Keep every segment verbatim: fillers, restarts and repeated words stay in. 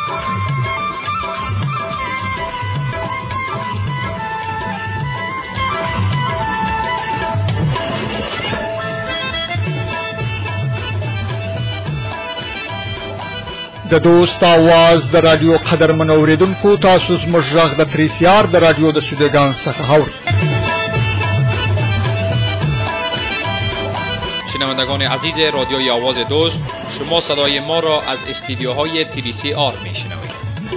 د دوست आवाज د رادیو قدرمن اوریدونکو تاسو زموږ غږ د پریسیار د رادیو د سودگان څخه اورید. شنوندگان عزیز رادیوی آواز دوست، شما صدای ما را از استودیوهای تریسی آر میشنوید.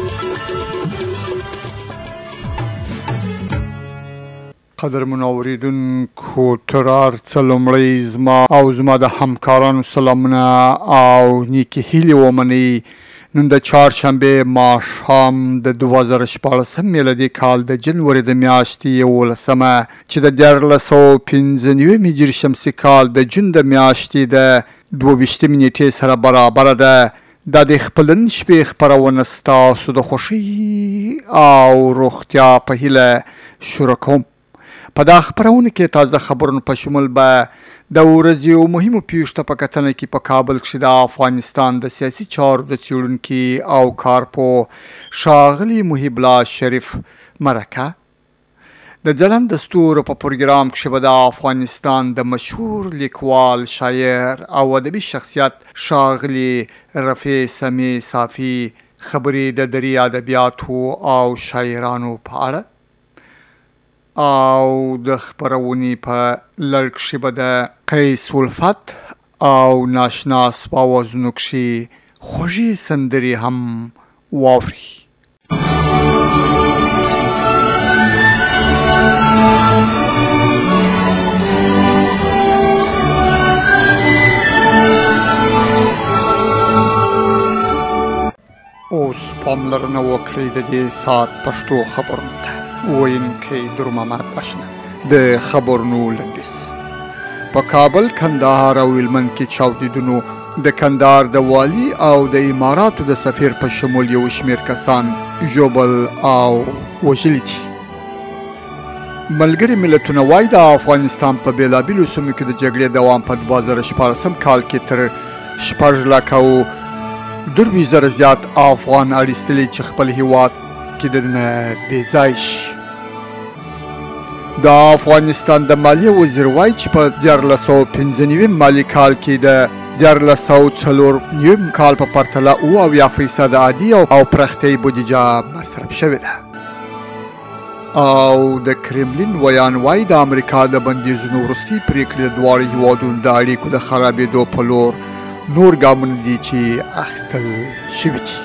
قدرمن اوریدونکو تر هر څه لومړی زما او زما د همکارانو سلامونه او نیکې هیلې ومنئ. نن د چهارشنبې ماښام د دوه زره شپاړسم میلادي کال د جنوري د میاشتې یولسمه چې د دیارلس سوه پنځه نوي هجري شمسي کال د جون د میاشتې د دوه ویشتمې نیټې سره برابره ده. دا د خپل نن شپې خپرونه ستاسو د خوښۍ او روغتیا په هیله شروع کوم. په دا خپرونه کې تازه خبرونه په شمول به د ورځې یو مهمو پیښو ته په کتنه کې په کابل کښې د افغانستان د سیاسي چارو د څېړونکي او کارپوه ښاغلي محب الله شریف مرکه. د ځلانده ستورو په پروګرام کښې به د افغانستان د مشهور لیکوال، شاعر او ادبي شخصیت ښاغلي رفیع سمیع صافي خبرې د دري ادبیاتو او شاعرانو په اړه او د خپرونې په لړ کښې به د قیس الفت او ناشناس په اوازونو کښې خوږې سندرې هم واوري. اوس پاملرنه وکړئ د دې ساعت پښتو خبرونو ته. ویونکی در محمد اشنا. د خبرونو لنډیز. په کابل، کندهار او هلمند کې چاودیدونو د کندهار د والي او د اماراتو د سفیر په شمول یو شمېر کسان ژوبل او وژلي دي. ملګري ملتونه وایي د افغانستان په بېلابېلو سیمو کې د جګړې دوام په دوه زره شپاړسم کال کې تر شپږ لکه او درویشت زره زیات افغان اړ ایستلي چې خپل هېواد کې دننه بې ځای شي. د افغانستان د مالیې وزیر وایي چې په دیارلس سوه پنځه نوي مالي کال کې د دیارلس سوه څلور نوي کال په پرتله اوه اویا فیصد عادي او پراختیایي بودیجه مصرف شوې ده. او د کرملین ویان وایي د امریکا د بندیزونو وروستۍ پرېکړې د دواړو هېوادونو د اړیکو د خرابېدو په لور نور ګامونه دي چې اخیستل شوي دي.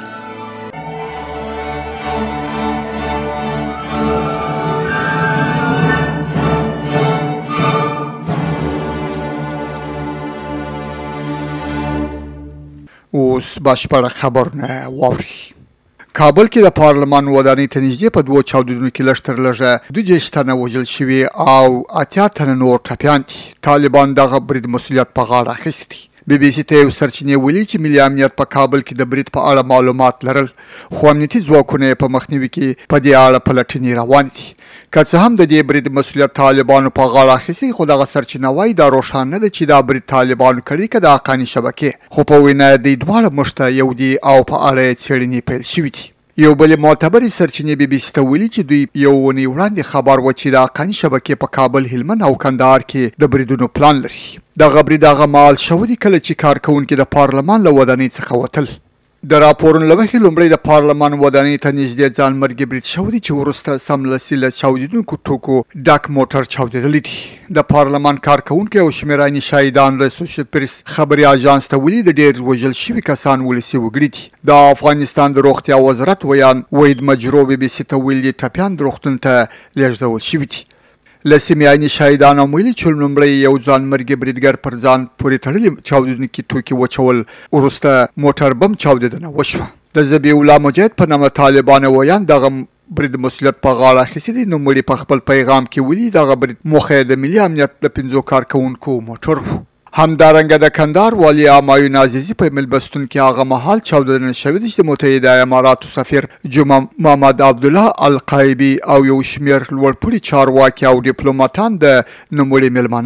اوس بشپړه خبرونه واورئ. کابل کې د پارلمان ودانۍ ته نږدې په دوو چاودنو کې لږ تر لږه دوه دېرش تنه وژل شوي او اتیا تنه نور ټپیان دي. طالبان دغه برید مسؤلیت په غاړه اخیستی دی. بی بی سی ته یو سرچینې ویلي چې ملي امنیت په کابل کې د برید په اړه معلومات لرل، خو امنیتي ځواکونه یې په مخنیوي کې په دې اړه پلټنې روانې دي. که څه هم د دې برید مسؤلیت طالبانو په غاړه اخیستی، خو دغه سرچینه وایي دا روښانه نه ده چې دا برید طالبانو کړی که د حقاني شبکې، خو په وینا یې دوی دواړه مشته یو دي او په اړه یې څېړنې پیل شوي دي. یو بلې معتبرې سرچینې بی بی سی ته ویلي چې دوی یو اونۍ وړاندې خبر و چې د حقاني شبکې په کابل، هلمند او کندهار کې د بریدونو پلان لري. دغه برید هغه مهال شوی دی کله چې کارکوونکي د پارلمان له ودانۍ څخه وتل. د راپورونو له مخې لومړی د پارلمان ودانۍ ته نږدې ځانمرګي برید شوی دی چې وروسته سملاسي له چاودېدونکو توکو ډک موټر چاودېدلی دی. د پارلمان کارکوونکي او شمېر عیني شاهدان د سوشل پریس خبري اژانس ته ویلي د ډېر وژل شوي کسان ولسي وګړي دي. د افغانستان د روغتیا وزارت ویان وحید مجرو بي بي سي ته ویلي ټپیان د روغتون ته لېږدول شوي دي. له سیمې عیني شاهدان هم ویلي چې لومړی یو ځانمرګي بریدګر پر ځان پورې تړلي چاودېدونکي توکي وچول، وروسته موټر بم چاودېدنه وشوه. د ذبیح الله مجاهد په نامه طالبان ویان دغه برید مسؤلیت په غاړه اخیستی دی. نو مړي په خپل پیغام کې ویلي دغه برید موخه یې د ملي امنیت د پنځو کارکوونکو موټر و. همدارنګه د کندهار والي همایون عزیزي په ملبستون کې هغه مهال چاودنه شوې ده چې د متحده اماراتو سفیر جمعه محمد عبدالله القایبي او یو شمېر لوړپوړي چارواکي او ډیپلوماتان د نوموړي مېلمانه وه.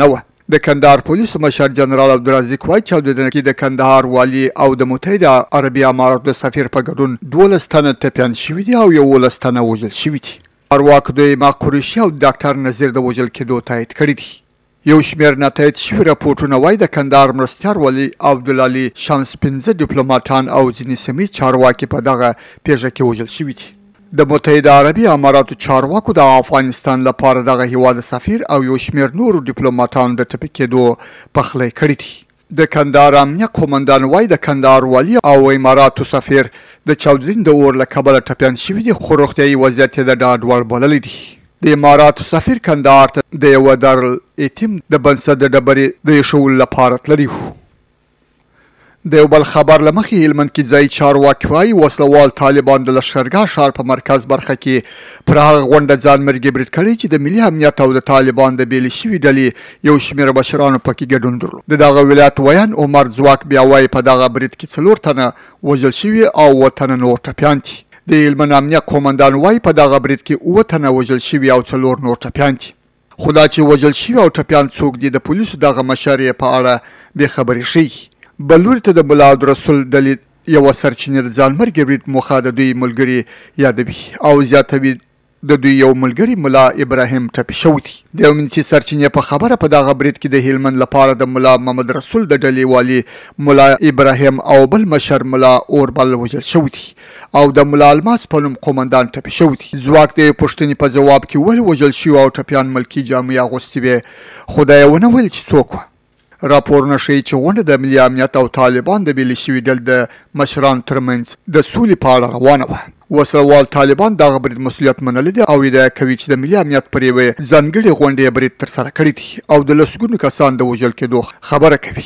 د کندهار پولیسو مشر جنرال عبدالرزاق وایي چاودنه کې د کندهار والي او د متحده عربي اماراتو د سفیر په ګډون دولس تنه ټپیان شوي دي او یولس تنه وژل شوي دي. چارواکو د ایما قریشي او ډاکټر نذیر د وژل کېدو تایید کړی دی. یو شمېر ناتایید شوي راپورټونه وایي د کندهار مرستیال والي عبدالعلي شمس پنځه ډیپلوماټان او ځینې سیمې چارواکي په دغه پیښه کې وژل شوي دي. د متحده عربي اماراتو چارواکو د افغانستان لپاره دغه هیواد سفیر او یو شمېر نورو ډیپلوماټانو د ټپي کېدو پخلی کړی دی. د کندهار امنیه قومندان وایي د کندهار والي او اماراتو سفیر د چاودنې د اور له کبله ټپیان شوي دي خو روغتیایي وضعیت یې د ډاډ وړ بللی دی. د اماراتو سفیر کندهار ته د یوه دارالایتیم د بنسټ د ډبرې د ایښولو لپاره تللی و. د یو بل خبر له مخې هلمند کې ځایي چارواکي وایي وسلوال طالبان د لښکرګاه ښار په مرکز برخه کې پر هغه غونډه ځان مرګي برید کړی چې د ملي امنیت او د طالبان د بېلې شوي ډلې یو شمېر مشرانو پکې ګډون درلود. د دغه ولایت ویان عمر ځواک بیا وایي په دغه برید کې څلور تنه وژل شوي او اووه تنه نور ټپیان دي. د هلمند امنیه قومندان وایي په دغه برید کې اووه تنه وژل شوي او څلور نور ټپیان دي. خو دا چې وژل شوي او ټپیان څوک دي د پولیسو دغه مشر یې په اړه بېخبري ښیي. بل لوري ته د ملا عبدالرسول ډلې یوه سرچینې د ځانمرګي برید موخه د دوی ملګري یادوي او زیاتوي د دوی یو ملګري ملا ابراهیم ټپي شوی دی. د یو امنیتي سرچینې په خبره په دغه برید کې د هلمند لپاره د ملا محمد رسول د ډلې والي ملا ابراهیم او بل مشر ملا اوربل وژل شوی دی او د ملا الماس په نوم قومندان ټپي شوی دی. ځواک د پوښتنې په ځواب کې ولې وژل شوي او ټپیان ملکي جامې اغوستې وې خو دا یې ونه ویل چې څوک وه. راپورونه ښیي چې غونډه د ملي امنیت او طالبان د بېلې شوي ډلې د مشرانو ترمنځ د سولې په اړه روانه وه. وسلوال طالبان دغه برید مسؤلیت منلی دی او ادعا کوي چې د ملي امنیت پر یوې ځانګړې غونډې برید ترسره کړی دی او د لسګونو کسان د وژل کېدو خبره کوي.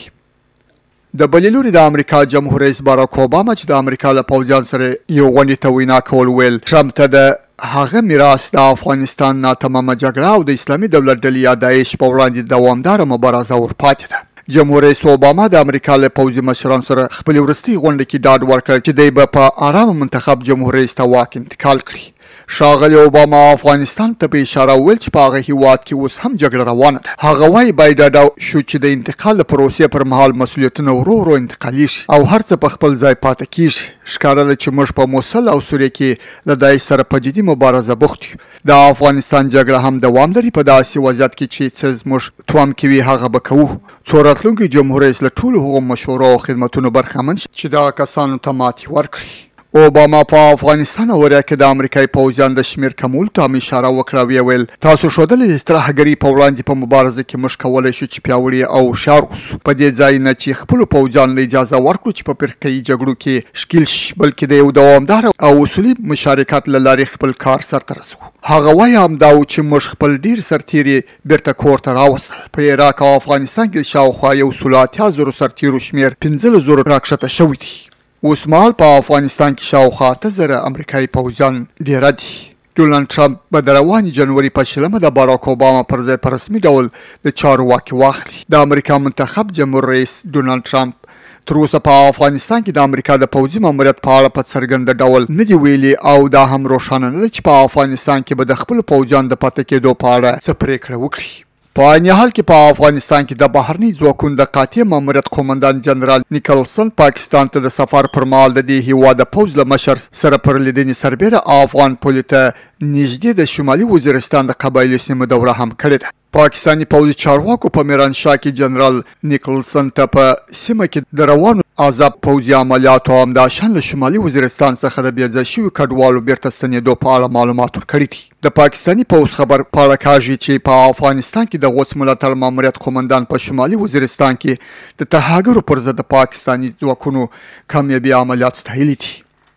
د بلې لوري د امریکا جمهور رئیس باراک اوباما چې د امریکا له پوځیانو سره یو غونډې ته وینا کول ویل ټرمپ ته د هغه میراث د افغانستان ناتمامه جګړه او د اسلامي دولت ډلې یا داعش په وړاندې دوامداره مبارزه ورپاتې ده. جمهور رئیس اوباما د امریکا له پوځي مشرانو سره خپلې وروستۍ غونډه کې ډاډ ورکړ چې دی به په ارامه منتخب جمهور رئیس ته واک انتقال کړي. ښاغلي اوباما افغانستان ته په اشاره وویل چې په هغه هیواد کې اوس هم جګړه روانه ده. هغه وایي باید ډاډه شو چې د انتقال د پروسې پر مهال مسؤلیتونه ورو ورو انتقالیږي او هر څه په خپل ځای پاتې کیږي. ښکاره ده چې موږ په موصل او سوریه کې له داعش سره په جدي مبارزه بوخت یو. د افغانستان جګړه هم دوام لري په داسې وضعیت کې چې څه زموږ توان کې وي هغه به کوو. څو راتلونکي جمهور رئیس له ټولو هغو مشورو او خدمتونو برخمن شي چې دغه کسانو ته ماتې ورکړي. اوباما په افغانستان او عراق کې د امریکایي پوځیانو د شمېر کمولو ته هم اشاره وکړه او ویل تاسو ښودلې چې ترهګرۍ په وړاندې په مبارزه کې موږ کولی شو چې پیاوړي او هوښیار اوسو په دې ځای نه چې خپلو پوځیانو له اجازه ورکړو چې په فرقهیي جګړو کې ښکیل شي بلکې د یو دوامداره او اصولي مشارکت له لارې خپل کار سرته رسوو. هغه وایي همدا و چې موږ خپل ډېر سرتیري بیرته کور ته راوستل. په عراق او افغانستان کې شاوخوا یو سلو اتیا زرو سرتیرو شمېر پنځلس زرو راکښته شوی دی. اوس مهال په افغانستان کې شاوخوا اته زره امریکایي پوځیان ډېره دي. ډونالډ ټرمپ به د روانې جنوري په شلمه د باراک اوباما پر ځای په رسمي ډول د چارو واکې واخلي. د امریکا منتخب جمهور رئیس ډونالډ ټرمپ تر اوسه په افغانستان کې د امریکا د پوځي ماموریت په اړه په څرګنده ډول نه دي ویلي او دا هم روښانه نه ده چې په افغانستان کې به د خپلو پوځیانو د پاتې کېدو په اړه څه پرېکړه وکړي. په عین حال کې په افغانستان کې د بهرني ځواکونو د قاطع ماموریت قومندان جنرال نیکلسن پاکستان ته د سفر پر مهال د دې هیواد د پوځ له مشر سره پر لیدنې سربېره افغان پولې ته نږدې د شمالي وزیرستان د قبایلي سیمو دوره هم کړې ده. پاکستاني پوځي چارواکو په میرانشاه کې جنرال نیکلسن ته په سیمه کې د روانو عذاب پوځي عملیاتو او همداشان له شمالي وزیرستان څخه د بېځای شویو کډوالو بیرته ستنېدو په اړه معلومات ورکړي دي. د پاکستاني پوځ خبر په اړه کاږي چې په افغانستان کې د غوڅ ملاتړ ماموریت قومندان په شمالي وزیرستان کې د ترهګرو پر ضد د پاکستاني ځواکونو کامیابي عملیات ستایلي دي.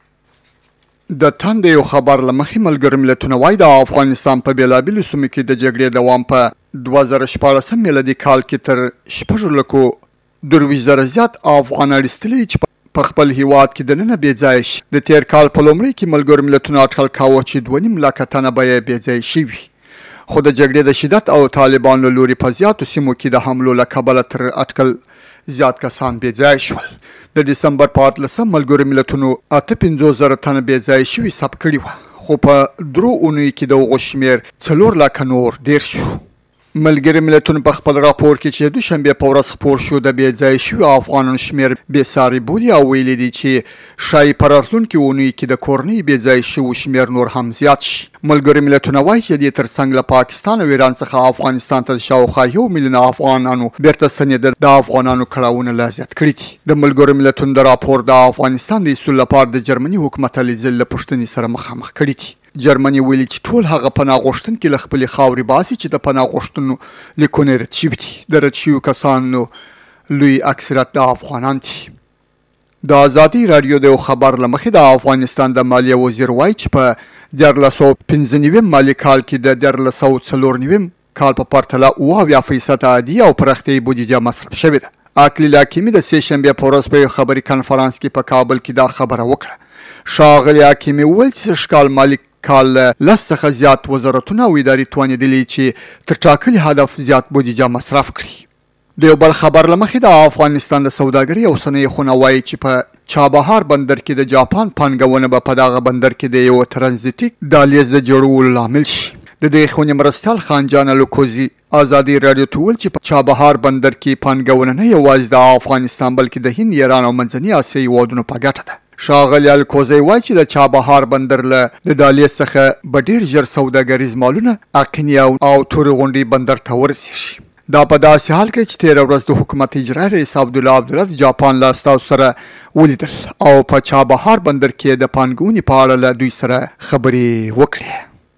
د تندې یو خبر له مخې ملګري ملتونه وایي د افغانستان په بېلابېلو سیمو کې د جګړې دوام په دوه زره شپاړسم میلادي کال کې تر شپږو لکو درویشت زره زیات افغانان ایستلي چې په خپل هیواد کې دننه بې ځایه شي. د تېر کال په لومړي کې ملګرو ملتونو اټکل کاوه چې دوه نیم لکه تنه به یې بې ځایه شوي. خو د جګړې د شدت او طالبان له لوري په زیاتو سیمو کې د حملو له کبله تر اټکل زیات کسان بې ځایه شول. د ډسمبر په اتلسم ملګرو ملتونو اته پنځوس زره تنه بې ځایه شوي ثبت کړي وه خو په درو اونیو کې د هغو شمېر څلور لکه نور ډېر شو. ملګري ملتونه په خپل راپور کې چې دوشنبه په ورځ خپور شو د بې ځای شویو افغانانو شمېر بېساري بولي او ویلي دي چې ښایي په راتلونکي اونیو کې د کورنۍ بې ځای شویو شمېر نور هم زیات شي. ملګري ملتونه وایي چې دې ترڅنګ له پاکستان او ایران څخه افغانستان ته شاوخوا یو میلیون افغانانو بیرته ستنېدل د افغانانو کړاوونه لا زیات کړي دي. د ملګرو ملتونو د راپور د افغانستان د ایستلو لپاره د جرمني حکومت هلې ځلې له پوښتنې سره مخامخ کړي دي. جرمني ویلي چې ټول هغه پناه غوښتونکي له خپلې خاورې باسي چې د پناه غوښتنو لیکونه رد شوي دي. د رد شویو کسانو لوی اکثریت د افغانان دي. د ازادي راډیو د یو خبر له مخې د افغانستان د مالیې وزیر وایي چې په دیارلس سوه پنځه نوي مالي کال کې د دیارلس سوه څلور نوي کال په پرتله اوه اویا فیصده عادي او پراختیایي بودیجه مصرف شوې ده. اکلیل حکیمي د سې شنبې په ورځ په یو خبري کنفرانس کې په کابل کې دا خبره وکړه. ښاغلي حکیمي وویل چې سږکال مالي کال لس څخه زیات وزارتونه او ادارې توانېدلي چې تر ټاکلي هدف زیات بودیجه مصرف کړي. د یو بل خبر له مخې د افغانستان د سوداګرۍ او صنایع خونه وایي چې په چابهار بندر کې د جاپان پانګونه به په دغه بندر کې د یو ترانزیټیک دهلیز د جوړولو لامل شي. د دې خونې مرستیال خان جان الکوزي ازادي راډیو ته وویل چې په چابهار بندر کې پانګونه نه یوازې د افغانستان بلکې د هند، ایران او منځني اسیا هېوادونو په ګټه ده. ښاغلي الکوزی وایي چې د چابهار بندر له د دهلیز څخه به ډېر ژر سوداګریز مالونه اقني او تورې غونډۍ بندر ته ورسېږي. دا په داسې حال کې چې تېره ورځ د حکومت اجرایي رئیس عبدالله عبدالله د جاپان له استازو سره ولیدل او په چابهار بندر کې د پانګونې په اړه له دوی سره خبرې وکړې.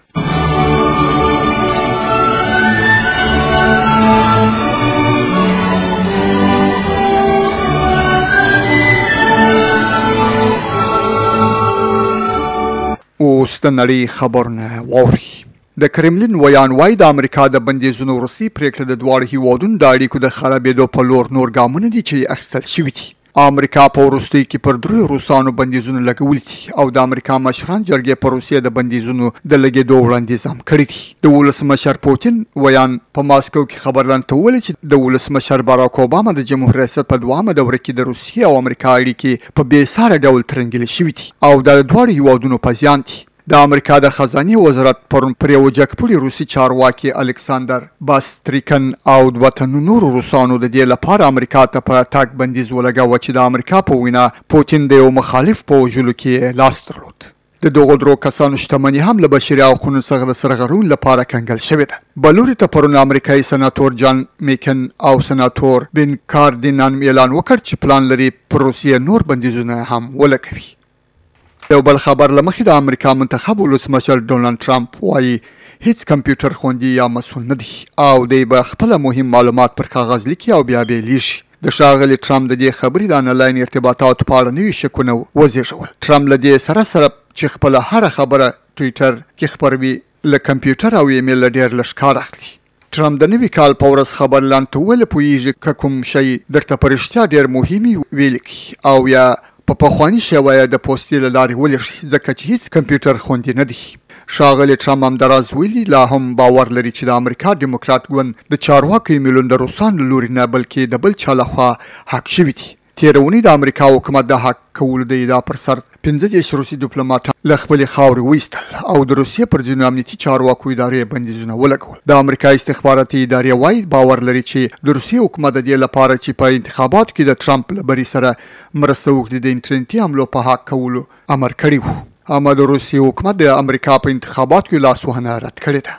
اوس د نړۍ خبرونه واورئ. د کرملین ویان وایي د امریکا د بندیزونو وروستۍ پرېکړه د دواړو هېوادونو د اړیکو د خرابېدو په لور نور ګامونه دي چې اخیستل شوي دي. امریکا په وروستیو کې پر دریو روسانو بندیزونه لګولي دي او د امریکا مشران جرګې په روسیې د بندیزونو د لګېدو وړاندیز هم کړی دی. د ولسمشر پوتین ویان په ماسکو کې خبرلاندو ته وویل چې د ولسمشر باراک اوباما د جمهور ریاست په دوامه دوره کې د روسیې او امریکا اړیکې په بېساره ډول ترنګلې شوي دي او دا د دواړو هېوادونو په زیان دي. د امریکا د خزانې وزارت پرون پر یو جګپوړي روسي چارواکي الکساندر باستریکن او دوه تنو نورو روسانو د دې لپاره امریکا ته په تګ بندیز ولګاوه چې د امریکا په وینا پوتین د یو مخالف په وژلو کې لاس درلود. د دغو درو کسانو شتمني هم له بشري حقونو څخه د سرغړونې لپاره کنګل شوې ده. بلوري ته پرون امریکایي سناتور جان میکن او سناتور بن کاردینان اعلان وکړ چې پلان لري پر روسیې نور بندیزونه هم ولګوي. یو بل خبر له مخې د امریکا منتخب ولسمشر ډونالډ ټرمپ وایي هیڅ کمپیوټر خوندي یا مسؤل نه دی او دی به خپله مهم معلومات پر کاغذ لیکي او بیا بیلیږي. د ښاغلي ټرمپ د دې خبرې د انلاین ارتباطاتو په اړه نوي شکونه وزېږول. ټرمپ له دې سره سره چې خپله هره خبره ټویټر کې خپروي له کمپیوټر او ایمیل له ډېر لږ کار اخلي. ټرمپ د نوي کال په ورځ خبرلاندو ته وویل پوهېږي که کوم شی درته په رښتیا ډېر مهم وي ولیکئ او یا په پخواني شیوه د پوستې له لارې ولېږئ ځکه چې هیڅ کمپیوټر خوندي نه دی. ښاغلي ټرمپ همداراز ویلي لا هم باور لري چې د امریکا ډیموکرات ګوند د چارواکو ایمیلونه د روسانو له لوري نه بلکې د بل چا لخوا حک شوي دي. تېره اونۍ د امریکا حکومت د حک کولو د ادعا پر سر پنځه دېرش روسي ډیپلوماټان له خپلې خاورې وایستل او د روسیې پر ځینو امنیتي چارواکو ادارې بندیزونه ولګول. د امریکا استخباراتي ادارې وایي باور لري چې د روسیې حکومت د دې لپاره چې په انتخاباتو کې د ټرمپ له بري سره مرسته وکړي د انټرنیټي حملو په حق کولو امر کړی و. اما د روسیې حکومت د امریکا په انتخاباتو کې لاسوهنه رد کړې ده.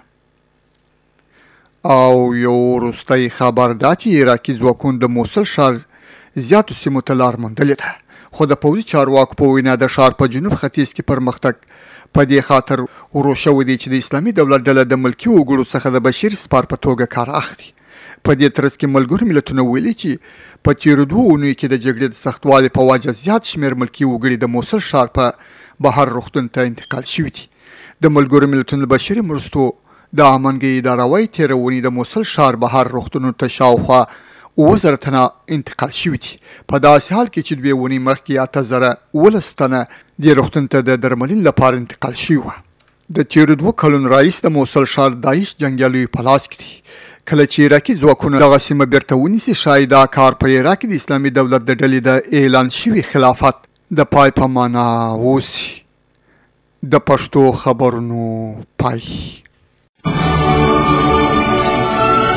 او یو وروستی خبر دا چې عراقي ځواکونو د موصل ښار زیاتو سیمو ته لار موندلې ده خو د پوځي چارواکو په وینا د ښار په جنوب ختیځ کې پرمختګ په دې خاطر ورو شوی دی چې د اسلامي دولت ډله د ملکي وګړو څخه د بشري سپار په توګه کار اخلي. په دې ترڅ کې ملګرو ملتونه ویلي چې په تېرو دوو اونیو کې د جګړې د سختوالي په وجه زیات شمېر ملکي وګړي د موصل ښار په بهر روغتون ته انتقال شوي دي. د ملګرو ملتونو بشري مرستو د امنګۍ اداره وایي تېره اونۍ د موصل ښار بهر روغتونونو ته شاوخوا اووه زره تنه انتقال شوي دي. په داسې حال کې چې دوې اونۍ مخکې اته زره اوولس تنه دې روغتون ته د درملنې لپاره انتقال شوي وه. د تېرو دوه کلونو راهیسې د موصل ښار داعش جنګیالیو په لاس کې دی. کله چې عراقي ځواکونه دغه سیمه بیرته ونیسي ښایي دا کار په عراق کې د اسلامي دولت د ډلې د اعلان شوي خلافت د پای په معنا اوسي. د پښتو خبرونو پای.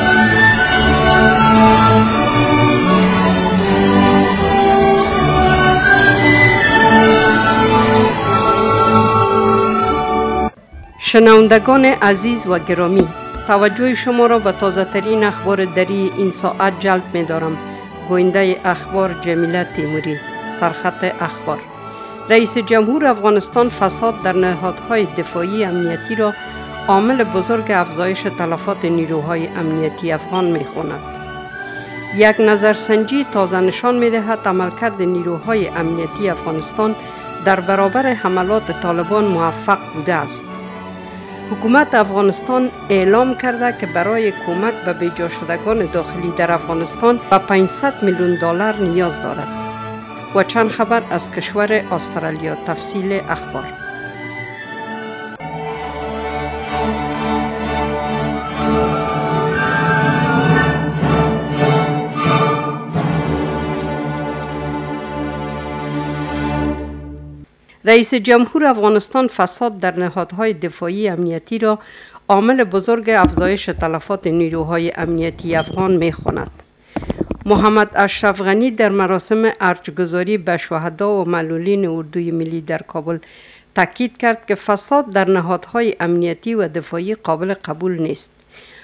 شنوندگان عزیز و گرامی، توجه شما را به تازه ترین اخبار دری این ساعت جلب می دارم. گوینده اخبار جمیله تیموری. سرخط اخبار: رئیس جمهور افغانستان فساد در نهادهای دفاعی امنیتی را عامل بزرگ افزایش تلفات نیروهای امنیتی افغان می خواند. یک نظرسنجی تازه نشان می دهد عملکرد نیروهای امنیتی افغانستان در برابر حملات طالبان موفق بوده است. حکومت افغانستان اعلام کرده که برای کمک به بیجا شدگان داخلی در افغانستان به پانصد میلیون دلار نیاز دارد. و چند خبر از کشور استرالیا. تفصیل اخبار: رئیس جمهور افغانستان فساد در نهادهای دفاعی امنیتی را عامل بزرگ افزایش تلفات نیروهای امنیتی افغان می‌خواند. محمد اشرف غنی در مراسم ارجگذاری به شهدا و معلولین اردوی ملی در کابل تاکید کرد که فساد در نهادهای امنیتی و دفاعی قابل قبول نیست.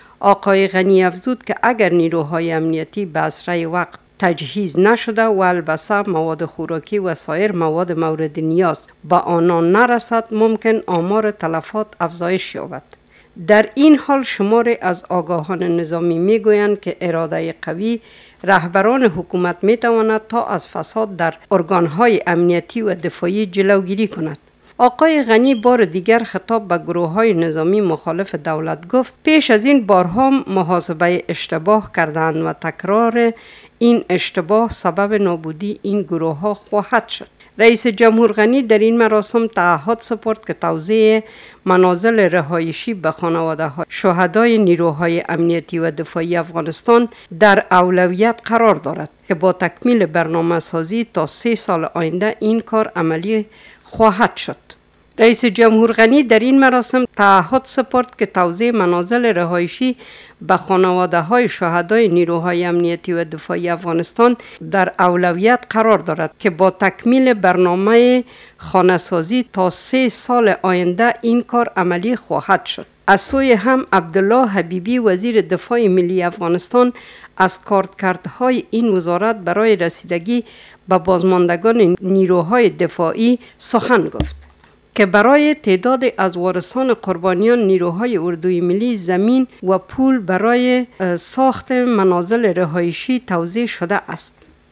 آقای غنی افزود که اگر نیروهای امنیتی به اسرع وقت تجهیز نشده و البته مواد خوراکی و سایر مواد مورد نیاز به آنان نرسد، ممکن آمار تلفات افزایش یابد. در این حال شماری از آگاهان نظامی میگویند که اراده قوی رهبران حکومت میتواند تا از فساد در ارگانهای امنیتی و دفاعی جلوگیری کند. آقای غنی بار دیگر خطاب به گروه‌های نظامی مخالف دولت گفت پیش از این بارها محاسبه اشتباه کردند و تکرار این اشتباه سبب نابودی این گروه‌ها خواهد شد. رئیس جمهور غنی در این مراسم تعهد سپرد که توزیع منازل رهایشی به خانواده‌های شهدای نیروهای امنیتی و دفاعی افغانستان در اولویت قرار دارد که با تکمیل برنامه سازی تا سه سال آینده این کار عملی خواهد شد. رئیس جمهور غنی در این مراسم تعهد سپرد که توزیع منازل رهایشی به خانواده‌های شهدای نیروهای امنیتی و دفاعی افغانستان در اولویت قرار دارد که با تکمیل برنامه خانه‌سازی تا سه سال آینده این کار عملی خواهد شد. از سوی هم عبدالله حبیبی وزیر دفاع ملی افغانستان از کارکردهای این وزارت برای رسیدگی به بازماندگان نیروهای دفاعی سخن گفت که برای تعداد از وارثان قربانیان نیروهای اردوی ملی زمین و پول برای ساخت منازل رهایشی توزیع شده است.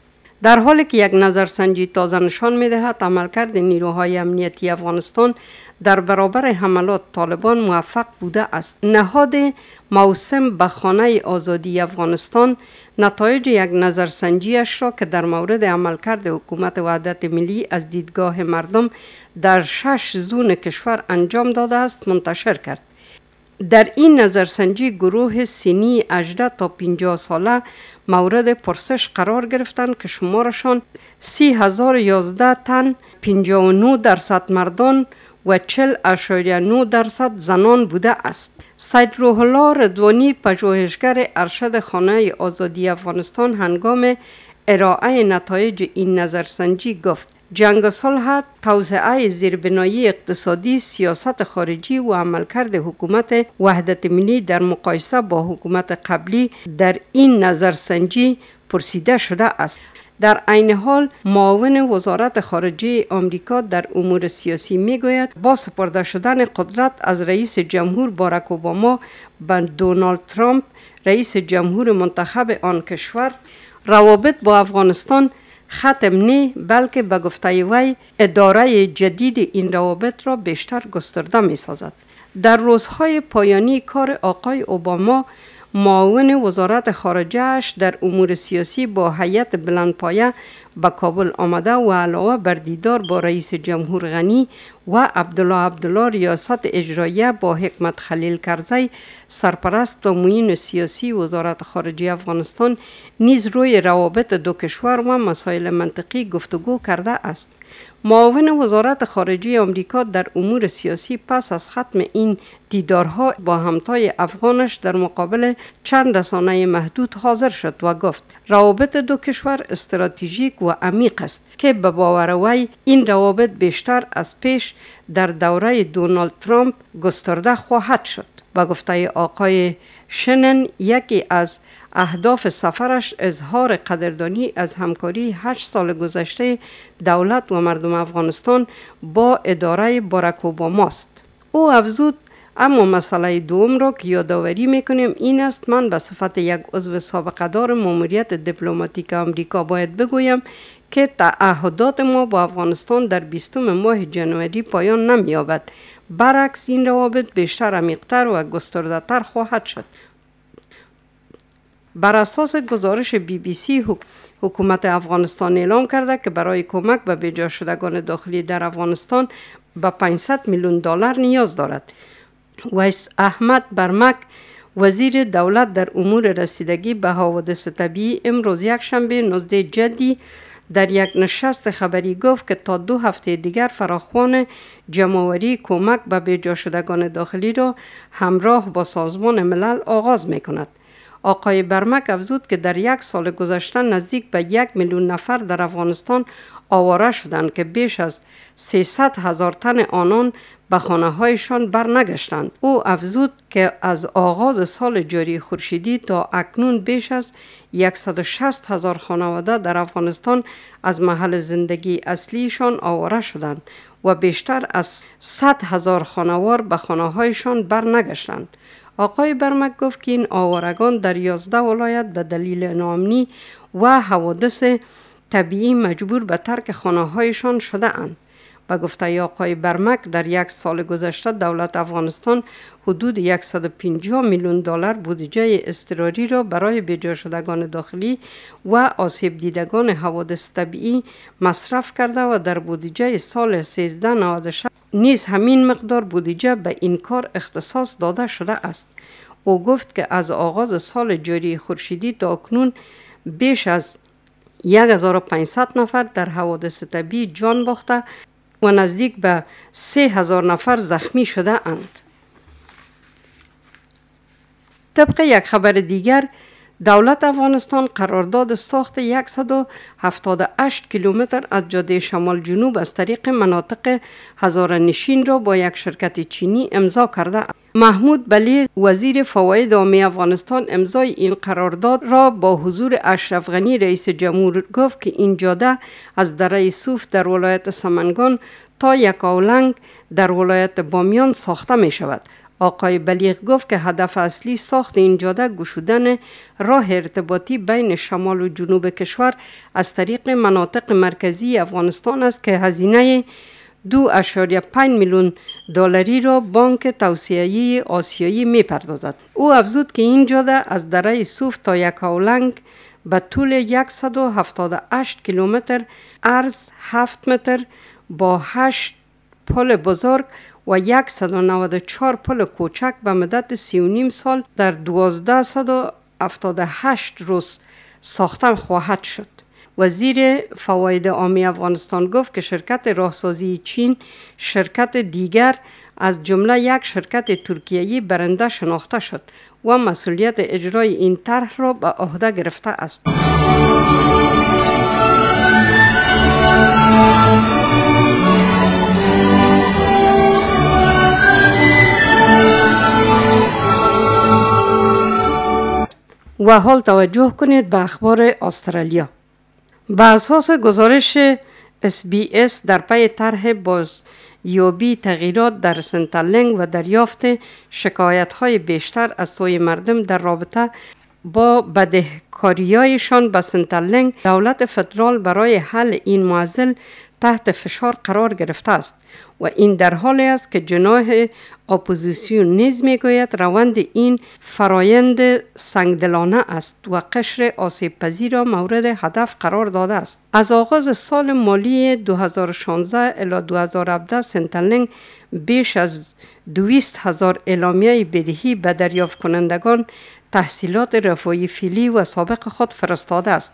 در حالی که یک نظرسنجی تازه نشان می‌دهد عملکرد نیروهای امنیتی افغانستان در برابر حملات طالبان موفق بوده است. نهاد موسم به خانه آزادی افغانستان نتایج یک نظرسنجیش را که در مورد عملکرد حکومت وحدت ملی از دیدگاه مردم در شش زون کشور انجام داده است منتشر کرد. در این نظرسنجی گروه سنی هجده تا پنجاه ساله مورد پرسش قرار گرفتند که شمارشان سی هزار و یازده تن، پنجاه و نه درصد مردان و چهل اشاریه نه درصد زنان بوده است. سید روح الله رضوانی، پژوهشگر ارشد خانه آزادی افغانستان، هنگام ارائه نتایج این نظرسنجی گفت جنگ صلح، توسعه زیربنایی اقتصادی، سیاست خارجی و عملکرد حکومت وحدت ملی در مقایسه با حکومت قبلی در این نظرسنجی پرسیده شده است. در عین حال معاون وزارت خارجه آمریکا در امور سیاسی میگوید با سپرده شدن قدرت از رئیس جمهور باراک اوباما به دونالد ترامپ، رئیس جمهور منتخب آن کشور، روابط با افغانستان ختم نه، بلکه به گفته وی اداره جدید این روابط را بیشتر گسترده می سازد. در روزهای پایانی کار آقای اوباما، معاون وزارت خارجه اش در امور سیاسی با هیئت بلندپایه به کابل آمده و علاوه بر دیدار با رئیس جمهور غنی و عبدالله عبدالله ریاست اجراییه با حکمت خلیل کرزی سرپرست و معین سیاسی وزارت خارجه افغانستان نیز روی روابط دو کشور و مسائل منطقی گفتگو کرده است. معاون وزارت خارجه آمریکا در امور سیاسی پس از ختم این دیدارها با همتای افغانش در مقابل چند رسانه محدود حاضر شد و گفت روابط دو کشور استراتژیک و عمیق است که به باور وی این روابط بیشتر از پیش در دوره دونالد ترامپ گسترده خواهد شد. با گفته آقای شنن، یکی از اهداف سفرش اظهار قدردانی از همکاری هشت سال گذشته دولت و مردم افغانستان با اداره باراک اوباما است. او افزود اما مسئله دوم را که یادآوری میکنیم این است، من به صفت یک عضو سابقه دار ماموریت دیپلماتیک آمریکا باید بگویم که تعهدات ما با افغانستان در بیستم ماه جنوری پایان نمی‌یابد. برعکس این روابط بیشتر عمیق‌تر و گسترده‌تر خواهد شد. بر اساس گزارش بی بی سی، حکومت افغانستان اعلام کرده که برای کمک به بیجا شدگان داخلی در افغانستان به پانصد میلیون دلار نیاز دارد. ویس احمد برمک، وزیر دولت در امور رسیدگی به حوادث طبیعی، امروز یک شنبه نوزده جدی در یک نشست خبری گفت که تا دو هفته دیگر فراخوان جمع‌آوری کمک به بیجا شدگان داخلی را همراه با سازمان ملل آغاز می‌کند. آقای برمک افزود که در یک سال گذشته نزدیک به یک میلیون نفر در افغانستان آواره شدند که بیش از سیصد هزار تن آنان به خانه‌هایشان برنگشتند. او افزود که از آغاز سال جاری خورشیدی تا اکنون بیش از صد و شصت هزار خانواده در افغانستان از محل زندگی اصلیشان آواره شدند و بیشتر از صد هزار خانوار به خانه‌هایشان برنگشتند. آقای برمک گفت که این آوارگان در یازده ولایت به دلیل ناامنی و حوادث طبیعی مجبور به ترک خانه‌هایشان شده اند. به گفته آقای برمک در یک سال گذشته دولت افغانستان حدود صد و پنجاه میلیون دلار بودجه اضطراری را برای بیجا شدگان داخلی و آسیب دیدگان حوادث طبیعی مصرف کرده و در بودجه سال سیزده نود و شش نیز همین مقدار بودجه به این کار اختصاص داده شده است. او گفت که از آغاز سال جاری خورشیدی تا اکنون بیش از هزار و پانصد نفر در حوادث طبیعی جان باخته و نزدیک به سه هزار نفر زخمی شده اند. طبق یک خبر دیگر، دولت افغانستان قرارداد ساخت صد و هفتاد و هشت کیلومتر از جاده شمال جنوب از طریق مناطق هزاره نشین را با یک شرکت چینی امضا کرده. محمود بلیغ، وزیر فواید عامه افغانستان، امضای این قرارداد را با حضور اشرف غنی رئیس جمهور گفت که این جاده از دره صوف در ولایت سمنگان تا یکاولنگ در ولایت بامیان ساخته می شود. آقای بلیغ گفت که هدف اصلی ساخت این جاده گشودن راه ارتباطی بین شمال و جنوب کشور از طریق مناطق مرکزی افغانستان است که هزینه دو اشاریه پنج میلیون دلاری را بانک توسعه آسیایی می پردازد. او افزود که این جاده از دره صوف تا یکاولنگ به طول صد و هفتاد و هشت کیلومتر، عرض هفت متر با هشت پل بزرگ و صد و نود و چهار پل کوچک به مدت سی و نیم سال در دوازده و هفتاد و هشت روز ساخته خواهد شد. وزیر فواید عامه افغانستان گفت که شرکت راهسازی چین شرکت دیگر از جمله یک شرکت ترکیه‌ای برنده شناخته شد و مسئولیت اجرای این طرح را به عهده گرفته است. و حال توجه کنید به اخبار استرالیا. به اساس گزارش اس بی اس در پی طرح بازیابی تغییرات در سنترلینک و دریافت شکایت‌های بیشتر از سوی مردم در رابطه با بدهکاری‌هایشان به سنترلینک، دولت فدرال برای حل این معضل تحت فشار قرار گرفته است و این در حالی است که جناح اپوزیسیون نیز میگوید روند این فرایند سنگدلانه است و قشر آسیب پذیر را مورد هدف قرار داده است. از آغاز سال مالی دو هزار و شانزده الی دو هزار و هفده سنترلینک بیش از دویست هزار اعلامیه بدهی به دریافت کنندگان تحصیلات رفاهی فعلی و سابق خود فرستاده است.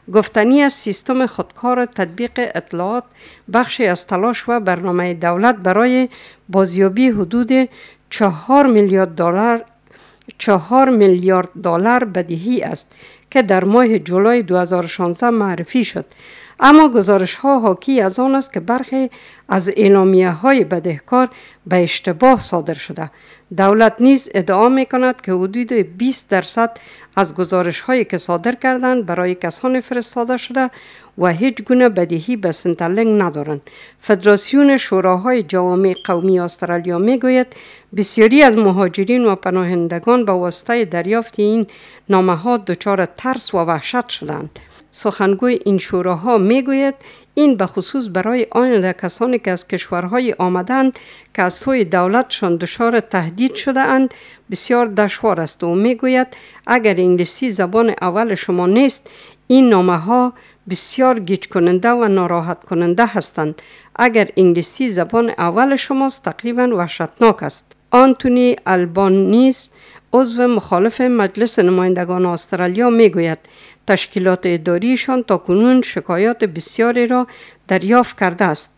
گفتنی است سیستم خودکار تطبیق اطلاعات بخشی از تلاش و برنامه دولت برای بازیابی حدود چهار میلیارد دلار چهار میلیارد دلار بدهی است که در ماه جولای دو هزار و شانزده معرفی شد. اما گزارش ها حاکی از آن است که برخی از اعلامیه های بدهکار به اشتباه صادر شده. دولت نیز ادعا می کند که حدود بیست درصد از گزارش هایی که صادر کردند برای کسان فرستاده شده و هیچ گونه بدهی به سنترلینک ندارند. فدراسیون شوراهای جوامع قومی استرالیا می گوید بسیاری از مهاجرین و پناهندگان به واسطه دریافت این نامه ها دچار ترس و وحشت شدند. سخنگوی این شوراها می گوید این به خصوص برای آن کسانی که از کشورهای آمدند که از سوی دولتشان دچار تهدید شده اند بسیار دشوار است و می گوید اگر انگلیسی زبان اول شما نیست این نامه ها بسیار گیج کننده و ناراحت کننده هستند. اگر انگلیسی زبان اول شماست تقریبا وحشتناک است. آنتونی البانیز عضو مخالف مجلس نمایندگان استرالیا می گوید تشکیلات اداریشان تا کنون شکایات بسیاری را دریافت کرده است.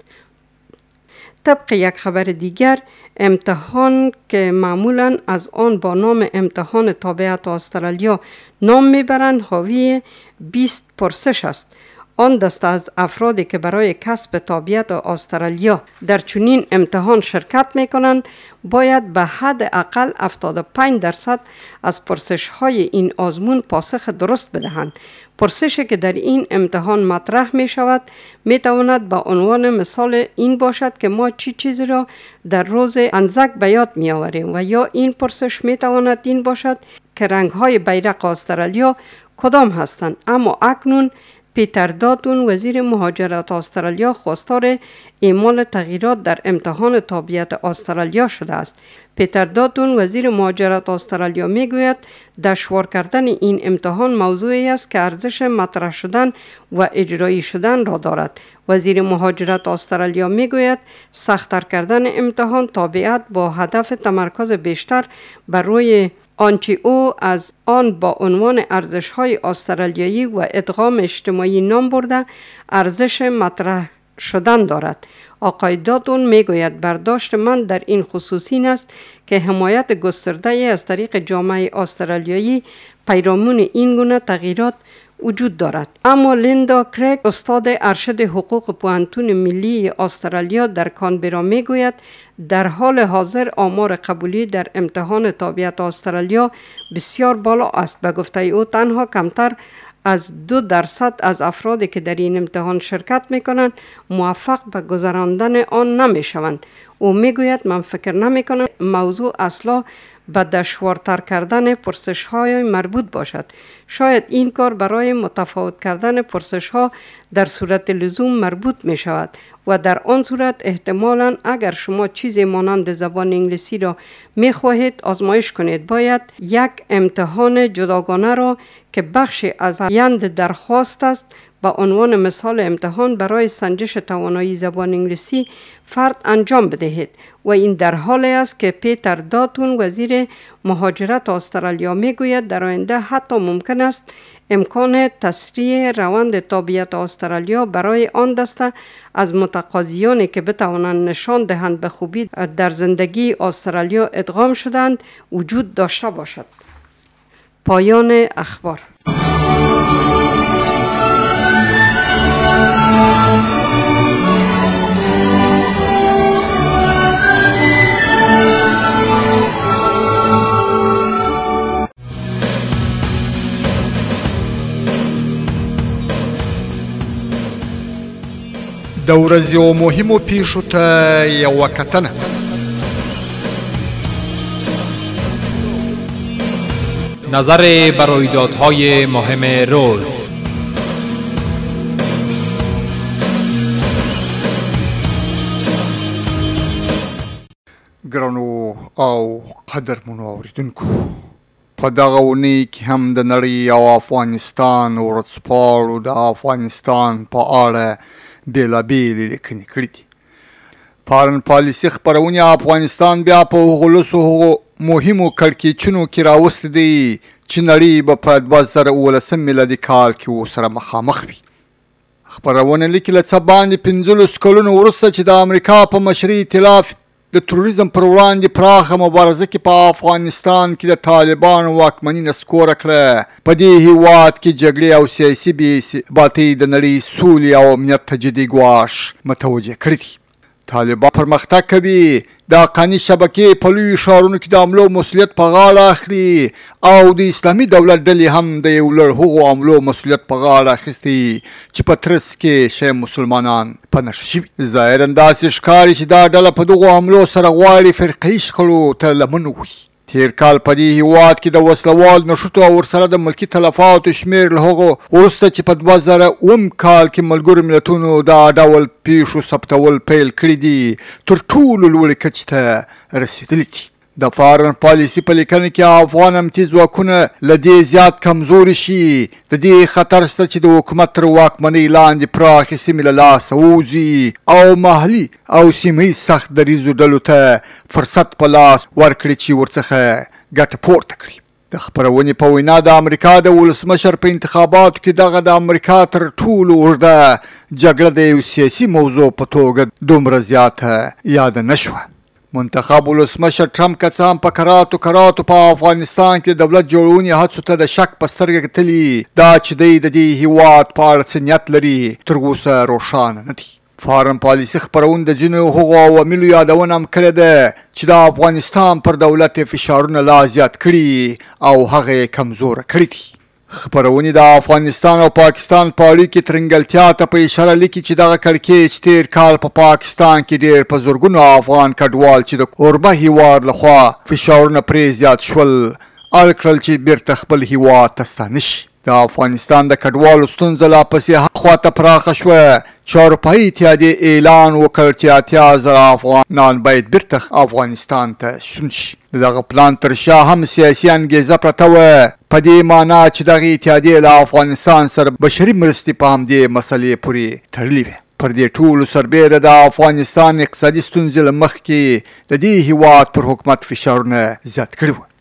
طبق یک خبر دیگر امتحان که معمولاً از آن با نام امتحان تابعیت استرالیا نام میبرند حاوی بیست پرسش است. آن دسته از افرادی که برای کسب تابعیت استرالیا در چنین امتحان شرکت میکنند باید به حد اقل هفتاد و پنج درصد از پرسش های این آزمون پاسخ درست بدهند. پرسشی که در این امتحان مطرح می شود می تواند به عنوان مثال این باشد که ما چی چیزی را در روز انزک به یاد می آوریم و یا این پرسش می تواند این باشد که رنگ های بیرق استرالیا کدام هستند. اما اکنون پیتر داتون وزیر مهاجرت استرالیا خواستار اعمال تغییرات در امتحان تابعیت استرالیا شده است. پیتر داتون وزیر مهاجرت استرالیا میگوید دشوار کردن این امتحان موضوعی است که ارزش مطرح شدن و اجرایی شدن را دارد. وزیر مهاجرت استرالیا میگوید سخت‌تر کردن امتحان تابعیت با هدف تمرکز بیشتر بر روی آنچه او از آن با عنوان ارزش‌های استرالیایی و ادغام اجتماعی نام برده ارزش مطرح شدن دارد. آقای داتون میگوید برداشت من در این خصوص این است که حمایت گسترده از طریق جامعه استرالیایی پیرامون این گونه تغییرات وجود دارد. اما لیندا کریگ استاد ارشد حقوق پوهنتون ملی استرالیا در کانبرا میگوید در حال حاضر آمار قبولی در امتحان تابعیت استرالیا بسیار بالا است. به گفته او تنها کمتر از دو درصد از افرادی که در این امتحان شرکت میکنند موفق به گذراندن آن نمیشوند. او میگوید من فکر نمیکنم موضوع اصلا به دشوارتر کردن پرسش های مربوط باشد. شاید این کار برای متفاوت کردن پرسش ها در صورت لزوم مربوط می شود و در آن صورت احتمالاً اگر شما چیزی مانند زبان انگلیسی را می خواهید آزمایش کنید باید یک امتحان جداگانه را که بخشی از آیند درخواست است با عنوان مثال امتحان برای سنجش توانایی زبان انگلیسی فرد انجام بدهید و این در حالی است که پیتر داتون وزیر مهاجرت استرالیا میگوید در آینده حتی ممکن است امکان تسریع روند تابعیت استرالیا برای آن دسته از متقاضیانی که بتوانند نشان دهند به خوبی در زندگی استرالیا ادغام شدند وجود داشته باشد. پایان اخبار. د ورځې او مهمو پیښو ته یوه کتنه. نظر بر رویدادهای مهم روز. ګرانو او قدرمنو اوریدونکو، په دغه اونۍ کې هم د نړۍ او افغانستان ورځپاڼو د افغانستان په اړه بېلابېلې لیکنې کړي دي. فارن پالیسي خپرونې افغانستان بیا په هغو لسو هغو مهمو کړکېچونو کې راوستی دی چې نړۍ به په دوه زره اوولسم میلادي کال کې ورسره مخامخ وي. خپرونه لیکي له څه باندې پنځلس کلونو وروسته چې د امریکا په مشري ائتلاف د تروریزم پر وړاندې پراخه مبارزه کې په افغانستان کې د طالبانو واکمني نسکوره کړه، په دې هیواد کې جګړې او سیاسي بې ثباتۍ د نړۍ سولې او امنیت ته جدي ګواښ متوجه کړي دي. طالبان پرمختګ کوي، د حقاني شبکې په لویو ښارونو کې د حملو مسؤلیت په غاړه اخلي او د اسلامي دولت ډلې هم د یو لړ هغو حملو مسؤلیت په غاړه اخیستی چې په ترڅ کې شی مسلمانان په نښه شوي. ظاهراً داسې ښکاري چې دا ډله په دغو حملو سره غواړي فرقهي شخړو ته لمن ووهي. تیر کال په دې هیواد کې د وسلوال نښتو او ورسره د ملکي تلفاتو شمېر له هغو وروسته چې په دوه زره اووم کال کې ملګرو ملتونو دا ډول پیښو ثبتول پیل کړي دي تر ټولو لوړې کچې ته رسېدلي دي. د فارن پالیسي په لیکنه کې افغان امنیتي ځواکونه له دې زیات کمزوري شي. د دې خطر شته چې د حکومت تر واکمنۍ لاندې پراخې سیمې له لاسه ووځي او محلي او سیمه ییز سخت دریځو ډلو ته فرصت په لاس ورکړي چې ورڅخه ګټه پورته کړي. د خپرونې په وینا د امریکا د ولسمشر په انتخاباتو کې دغه د امریکا تر ټولو اوږده جګړه د یو سیاسي موضوع په توګه دومره زیاته یاده نه شوه. منتخب ولسمشر ټرمپ که څه هم په کراتو کراتو په افغانستان کې د دولت جوړونې هڅو ته د شک په سترګه کتلي، دا چې دی د دې هیواد په اړه څه نیت لري تر اوسه روښانه نه دی. فارن پالیسي خپرونه د ځینو هغو عواملو یادونه هم کړې ده چې د افغانستان پر دولت یې فشارونه لا زیات کړي او هغه یې کمزوره کړي دي. خپرونې د افغانستان او پاکستان په اړیکو ترنګلتیا ته په اشاره لیکي چې دغه کړکېچ تیر کال په پا پاکستان کې ډېر په زرګونو افغان کډوال چې د اوربه هیواد لخوا فشارونه پرې زیات شول اړ کړل چې بیرته خپل هیواد ته ستانه شي. د افغانستان د کډوالو ستونزه لا پسې هغه خواته پراخه شوه چې اروپایي اتحادیې اعلان وکړ چې اتیا زره افغانان باید بیرته افغانستان ته ستون شي. د دغه پلان تر شا هم سیاسي انګیزه پرته وه، په دې معنا چې دغه اتحادیې له افغانستان سره بشري مرستې په همدې مسلې پورې تړلې وې. پر دې ټولو سربیره د افغانستان اقتصادي ستونزې له مخکې د دې هیواد پر حکومت فشارونه زیات کړي وو.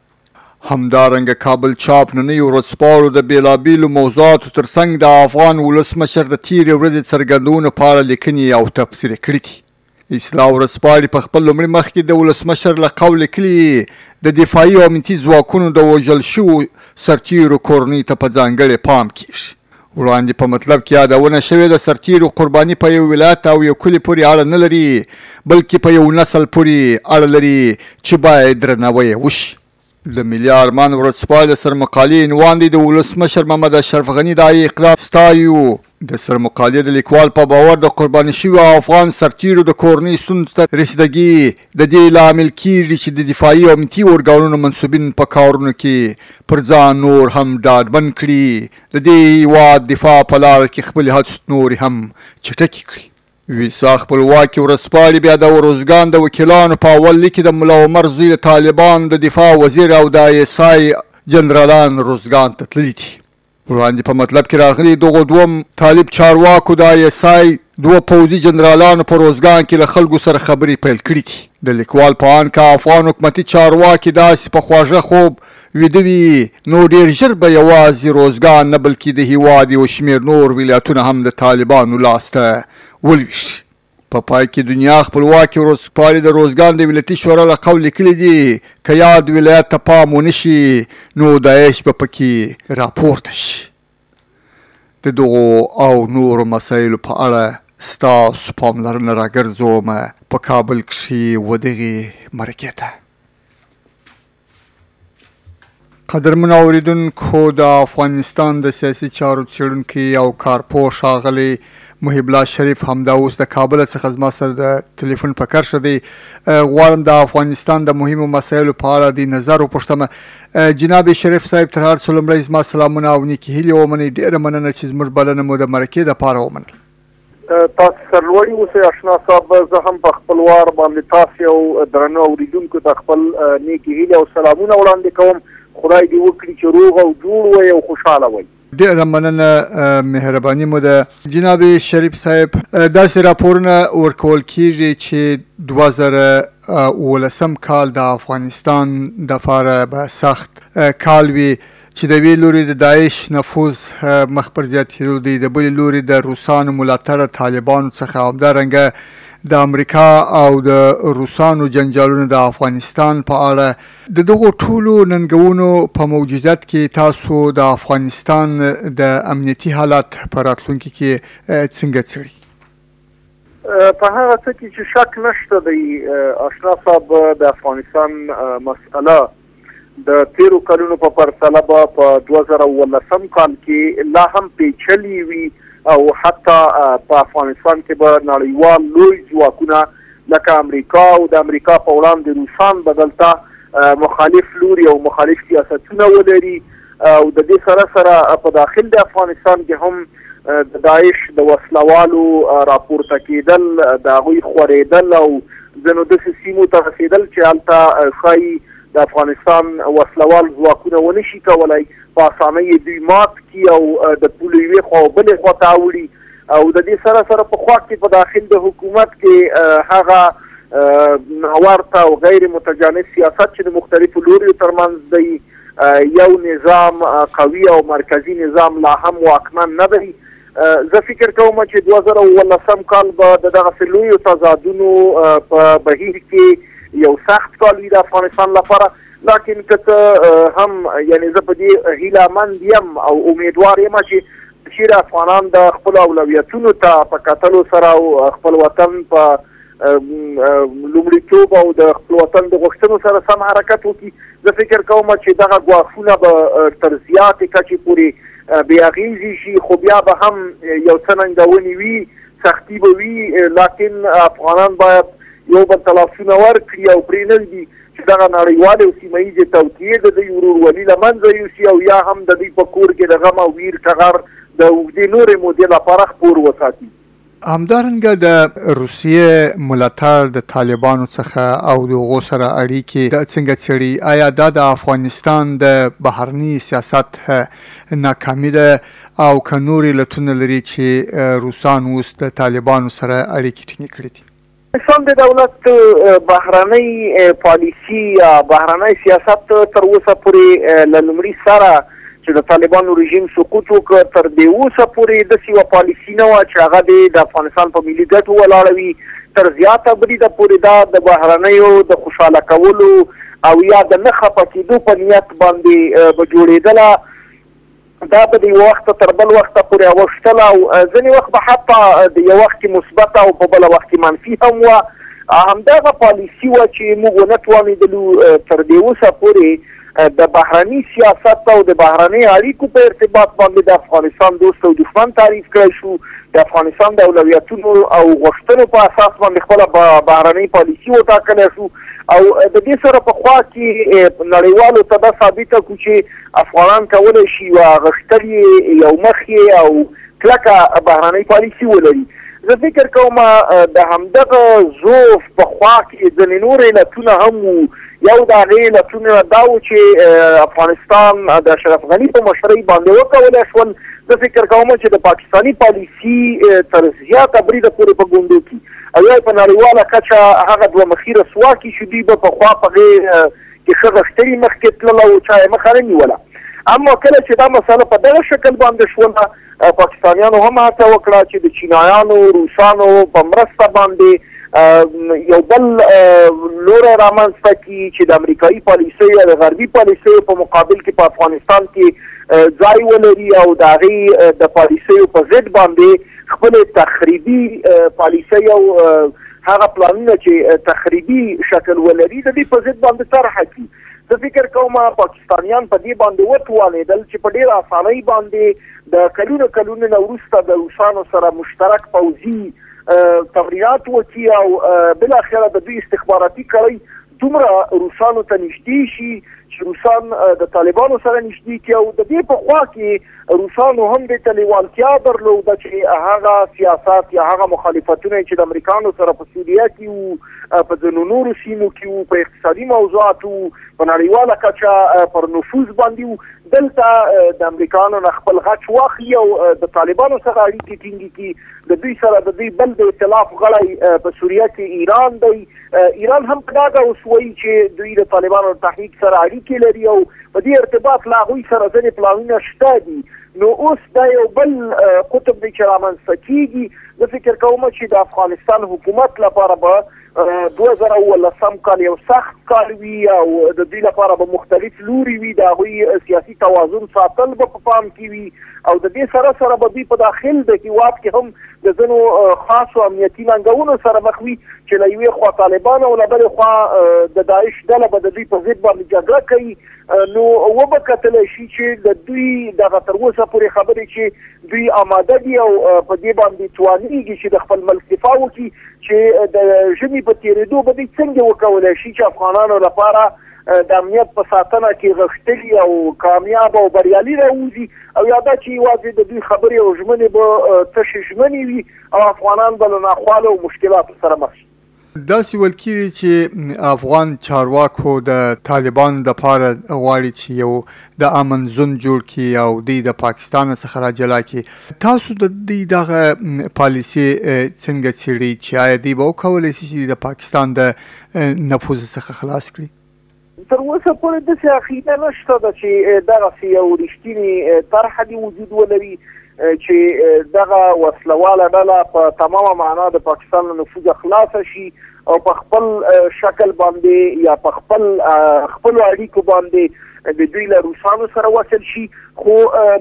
همدارنګه کابل چاپ نننۍ ورځپاڼو د بېلابېلو موضوعاتو ترڅنګ د افغان ولسمشر د تېرې ورځې څرګندونو په اړه لیکنې او تبصرې کړي دي. اصلاح ورځپاڼې په خپل لومړي مخ کې د ولسمشر له قول لیکلي د دفاعي او امنیتي ځواکونو د وژل شوو سرتیرو کورنۍ ته په ځانګړې پام کېږي. وړاندې په مطلب کې یادونه شوې د سرتیرو قرباني په یو ولایت او یو کلي پورې اړه نه لري، بلکې په یو نسل پورې اړه لري چې باید درناوی وشي. د ملي ارمان ورځپاڼې د سرمقالې عنوان دی د ولسمشر محمد اشرف غني د اقدام ستایو. د سرمقالې د لیکوال په باور د قرباني شویو افغان سرتیرو د کورنۍ ستونزو ته رسیدګي د دې لامل کېږي چې د دفاعي او امنیتي ارګانونو منصوبین په کارونو کې پر ځان نور هم ډاډمن کړي، د دې هیواد دفاع په لاره کې خپلې هڅې نورې هم چټکې کړي. ویسا خپلواکي ورځپاڼې بیا د ارزګان د وکیلانو په اول لیک د ملا عمر زوی د طالبانو د دفاع وزیر او د آی اس آی جنرالان روزګان ته تللي دي. وړاندې په مطلب کې راغلي دغو دوه طالب چارواکو د آی اس آی دوه پوځي جنرالانو په روزګان کې له خلکو سره خبرې پیل کړي دي. د لیکوال په اند که افغان حکومتي چارواکي داسې په خواږه خوب ویده وي نو ډېر ژر به یوازې روزګان نه بلکې د هیواد یو شمېر نور ولایتونه هم د طالبانو لاس ته ولویشي. په پای کې دنیا خپلواکي ورځپاڼې د روزګان د ولایتي شورا له قول لیکلي دي که یاد ولایت ته پام ونه شي نو داعش به پکې راپورته شي. د دغو او نورو مسایلو په اړه ستاسو پاملرنه راګرځوم په کابل کښې ودغې مرکې ته. قدرمن اوریدونکو، د افغانستان د سیاسي چارو څېړونکی او کارپوه ښاغلی محب الله شریف همدا اوس د کابل څخه زما سره د تلیفون په کرښه دی. غواړم د افغانستان د مهمو مسایلو په اړه د نظر وپوښتم. جناب شریف صاحب، تر هر څه لومړی زما سلامونه او نیکې هیلې ومنئ. ډېره مننه چې زموږ بلنه مو د مرکې دپاره ومنل. تاسو سرلوړي اوسئ اشنا صاحب. زه هم په خپل وار باندې تاسو او درنو اوریدونکو ته خپل نیکې هیلې او سلامونه وړاندې کوم. خدای دې وکړي چې روغ او جوړ وئ او خوشحاله وئ. ډېره مننه، مهرباني مو ده. جناب شریف صاحب، داسې راپورونه ورکول کېږي چې دوه زره ولسم کال د افغانستان د فاره به سخت کال وي چې د وی لوري د داعش نفوذ مخ پر زیاتېدو دی، د بل لوري د روسانو ملاتړ طالبانو څخه، همدارنګه د امریکا او د روسانو جنجالونو د افغانستان په اړه. د دغو ټولو ننګونو په موجودیت کې تاسو د افغانستان د امنیتي حالت په راتلونکي کې څنګه څېړئ؟ په هغه څه کې چې شک نشته دی آشنا صاحب، د افغانستان مسئله د تیرو کلونو په پرتله به په دوه زره اوولسم کال کې لا هم پیچلې وي او حتی په افغانستان کې به نړیوال لوی ځواکونه لکه امریکا او د امریکا په وړاندې روسان به دلته مخالف لوري او مخالف سیاستونه ولري، او د دې سره سره په داخل د افغانستان کې هم د داعش د وسلوالو راپورته کېدل، د هغوی خورېدل او ځینو داسې سیمو ته رسېدل چې هلته ښایي د افغانستان وسلوال ځواکونه ونه شي کولی په اسانۍ دوی مات کړي او د پولو یوې خوا او بلې خوا ته اوړي. او د دې سره سره په خوا کې په داخل د حکومت کې هغه ناورته او غیر متجانس سیاست چې د مختلفو لوریو ترمنځ دی، یو نظام قوي او مرکزي نظام لا هم واکمن نه دی. زه فکر کوم چې دوه زره اوولسم کال به د دغسې لویو تضادونو په بهیر کې یو سخت کال وي د افغانستان لپاره، لکن که څه هم یعنې زه په دې هیلهمند یم او امیدوار یم چې چیرې افغانان د خپلو اولویتونو ته په کتلو سره او خپل وطن په لومړیتوب او د خپل وطن د غوښتنو سره سم حرکت وکړي. زه فکر کوم چې دغه ګواښونه به تر زیاتې کچې پورې بې اغېزې شي، خو بیا به هم یو څه ننګونې وي، سختي به وي، لکن افغانان باید یو بل ته لاسونه ورکړي او پرې نه ږدي چې دغه نړیوالې او سیمه ییزې توطیې د دوی ورورولي له منځه یوسي او یا هم د دوی په کور کې د غم او ویر ټغر د اوږدې نورې مودې لپاره خپور وساتي. همدارنګه د روسیې ملاتړ د طالبانو څخه او د هغو سره اړیکې څنګه څېړي؟ آیا دا د افغانستان د بهرني سیاست ناکامي ده او که نورې علتونه لري چې روسان اوس د طالبانو سره اړیکې ټینګې کړي دي؟ افغانستان د دولت بهرنۍ پالیسي یا بهرنی سیاست تر اوسه پورې له لومړي سره چې د طالبانو رژیم سقوط وکړ تر دې اوسه پورې داسې یوه پالیسي نه وه چې هغه د افغانستان په ملي ګټو ولاړه وي. تر زیاته بریده پورې دا د بهرنیو د خوشحاله کولو او یا د نه خفه کېدو په نیت باندې به جوړېدله. دا به د یو وخته تر بل وخته پورې اوښتله او ځینې وخت به حتی د یو وخت کې مثبته او په بله وخت کې منفي هم وه. همدغه پالیسي وه چې موږ ونه توانېدلو تر دې اوسه پورې د بهرني سیاست او د بهرني اړیکو په ارتباط باندې د افغانستان دوست او دښمن تعریف کړی شو. د افغانستان د اولویتونو او غوښتنو په اساس باندې خپله بهرنۍ پالیسي وټاکلی شو او د دې سره په خوا کې نړیوالو ته دا ثابته کړو چې افغانان کولی شي یوه غښتلې یو مخې او کلکه بهرنۍ پالیسي ولري. زه فکر کوم د همدغه ضعف په خوا کې ځینې نور علتونه هم وو. یو د هغې علتونه دا و چې افغانستان د اشرف غني په مشرۍ باندې وکولی شول. زه فکر کوم چې د پاکستاني پالیسي تر زیاته بریده پورې په ګوندو کې او یا په نړیواله کچه هغه دوه مخي رسوا کړي چې دوی به پخوا په هغې کې ښه غښتلي مخکې تلله او چا یې مخه نه نیوله. اما کله چې دا مسله په دغه شکل باندې شوله، پاکستانیانو هم هڅه وکړه چې د چینایانو روسانو په مرسته باندې یو بل لوری رامنځته کړي چې د امریکایي پالیسیو یا د غربي پالیسیو په مقابل کې په افغانستان کې ځای ولري او د هغې د پالیسیو په ضد باندې خپلې تخریبي پالیسۍ او هغه پلانونه چې تخریبي شکل ولري د دې په ضد باندې طرحه کړي. زه فکر کوم پاکستانیان په دې باندې وتوانېدل چې په ډېره اسانۍ باندې د کلونو کلونو نه وروسته د روسانو سره مشترک پوځي تمرینات وکړي او بالاخره د دوی استخباراتي کړۍ دومره روسانو ته نږدې شي چې روسان د طالبانو سره نږدې کړي او د دې په خوا کې روسانو هم دې ته لیوالتیا درلوده چې هغه سیاست یا هغه مخالفتونه چې د امریکانو سره په سوریه کې په ځینو نورو سیمو کې وو، په اقتصادي موضوعاتو په نړیواله کچه پر نفوذ باندې وو. دلته د امریکایانو نه خپل غچ واخلي او د طالبانو سره اړیکې ټینګې کړي. د دوی سره د دوی بل د ائتلاف غړی په سوریه کې ایران دی. ایران هم په ډاګه اوس وایي چې دوی د طالبانو د تحریک سره اړیکې لري او په دې ارتباط له هغوی سره ځینې پلانونه شته دي. نو اوس دا یو بل قطب دی چې رامنځته کېږي. زه فکر کوم چې د افغانستان حکومت لپاره به دوه زره اوولسم کال یو سخت کال وي او د دوی لپاره به مختلف لوري وي. د هغوی سیاسي توازن ساتل به په پام کې وي او د دې سره سره به دوی په داخل د هېواد کې هم د ځینو خاصو امنیتي ننګونو سره مخ وي چې له یوې خوا طالبان او له بلې خوا د داعش ډله به د دوی په ضد باندې جګړه کوي. نو وبه کتلی شي چې د دوی دغه تر اوسه پورې خبرې چې دوی آماده دي او په دې باندې توانېږي چې د خپل ملک دفاع وکړي چې د ژمي په تېرېدو به دوی څنګه وکولی شي چې افغانانو لپاره د امنیت په ساتنه کې غښتلي او کامیاب او بریالي راوځي. او یا دا چې یوازې د دوی خبرې او ژمنې به تشې ژمنې وي او افغانان به له ناخوالو او مشکلاتو سره مخ شي. داسې ویل کېږي چې افغان چارواکو د طالبانو دپاره غواړي چې یو د امن زون جوړ کړي او دوی د پاکستان څخه راجلا کړي. تاسو د دوی دغه پالیسي څنګه څېړئ چې آیا دوی به وکولی شي چې د پاکستان د نفوذ څخه خلاص کړي؟ تر اوسه پورې داسې عقیده نشته ده چې دغسې یو رښتینې طرحه دې وجود ولري چې دغه وسلواله ډله په تمامه معنا د پاکستان له نفوذه خلاصه شي او په خپل شکل باندې یا په خپل خپلو اړیکو باندې د دوی له روسانو سره وصل شي. خو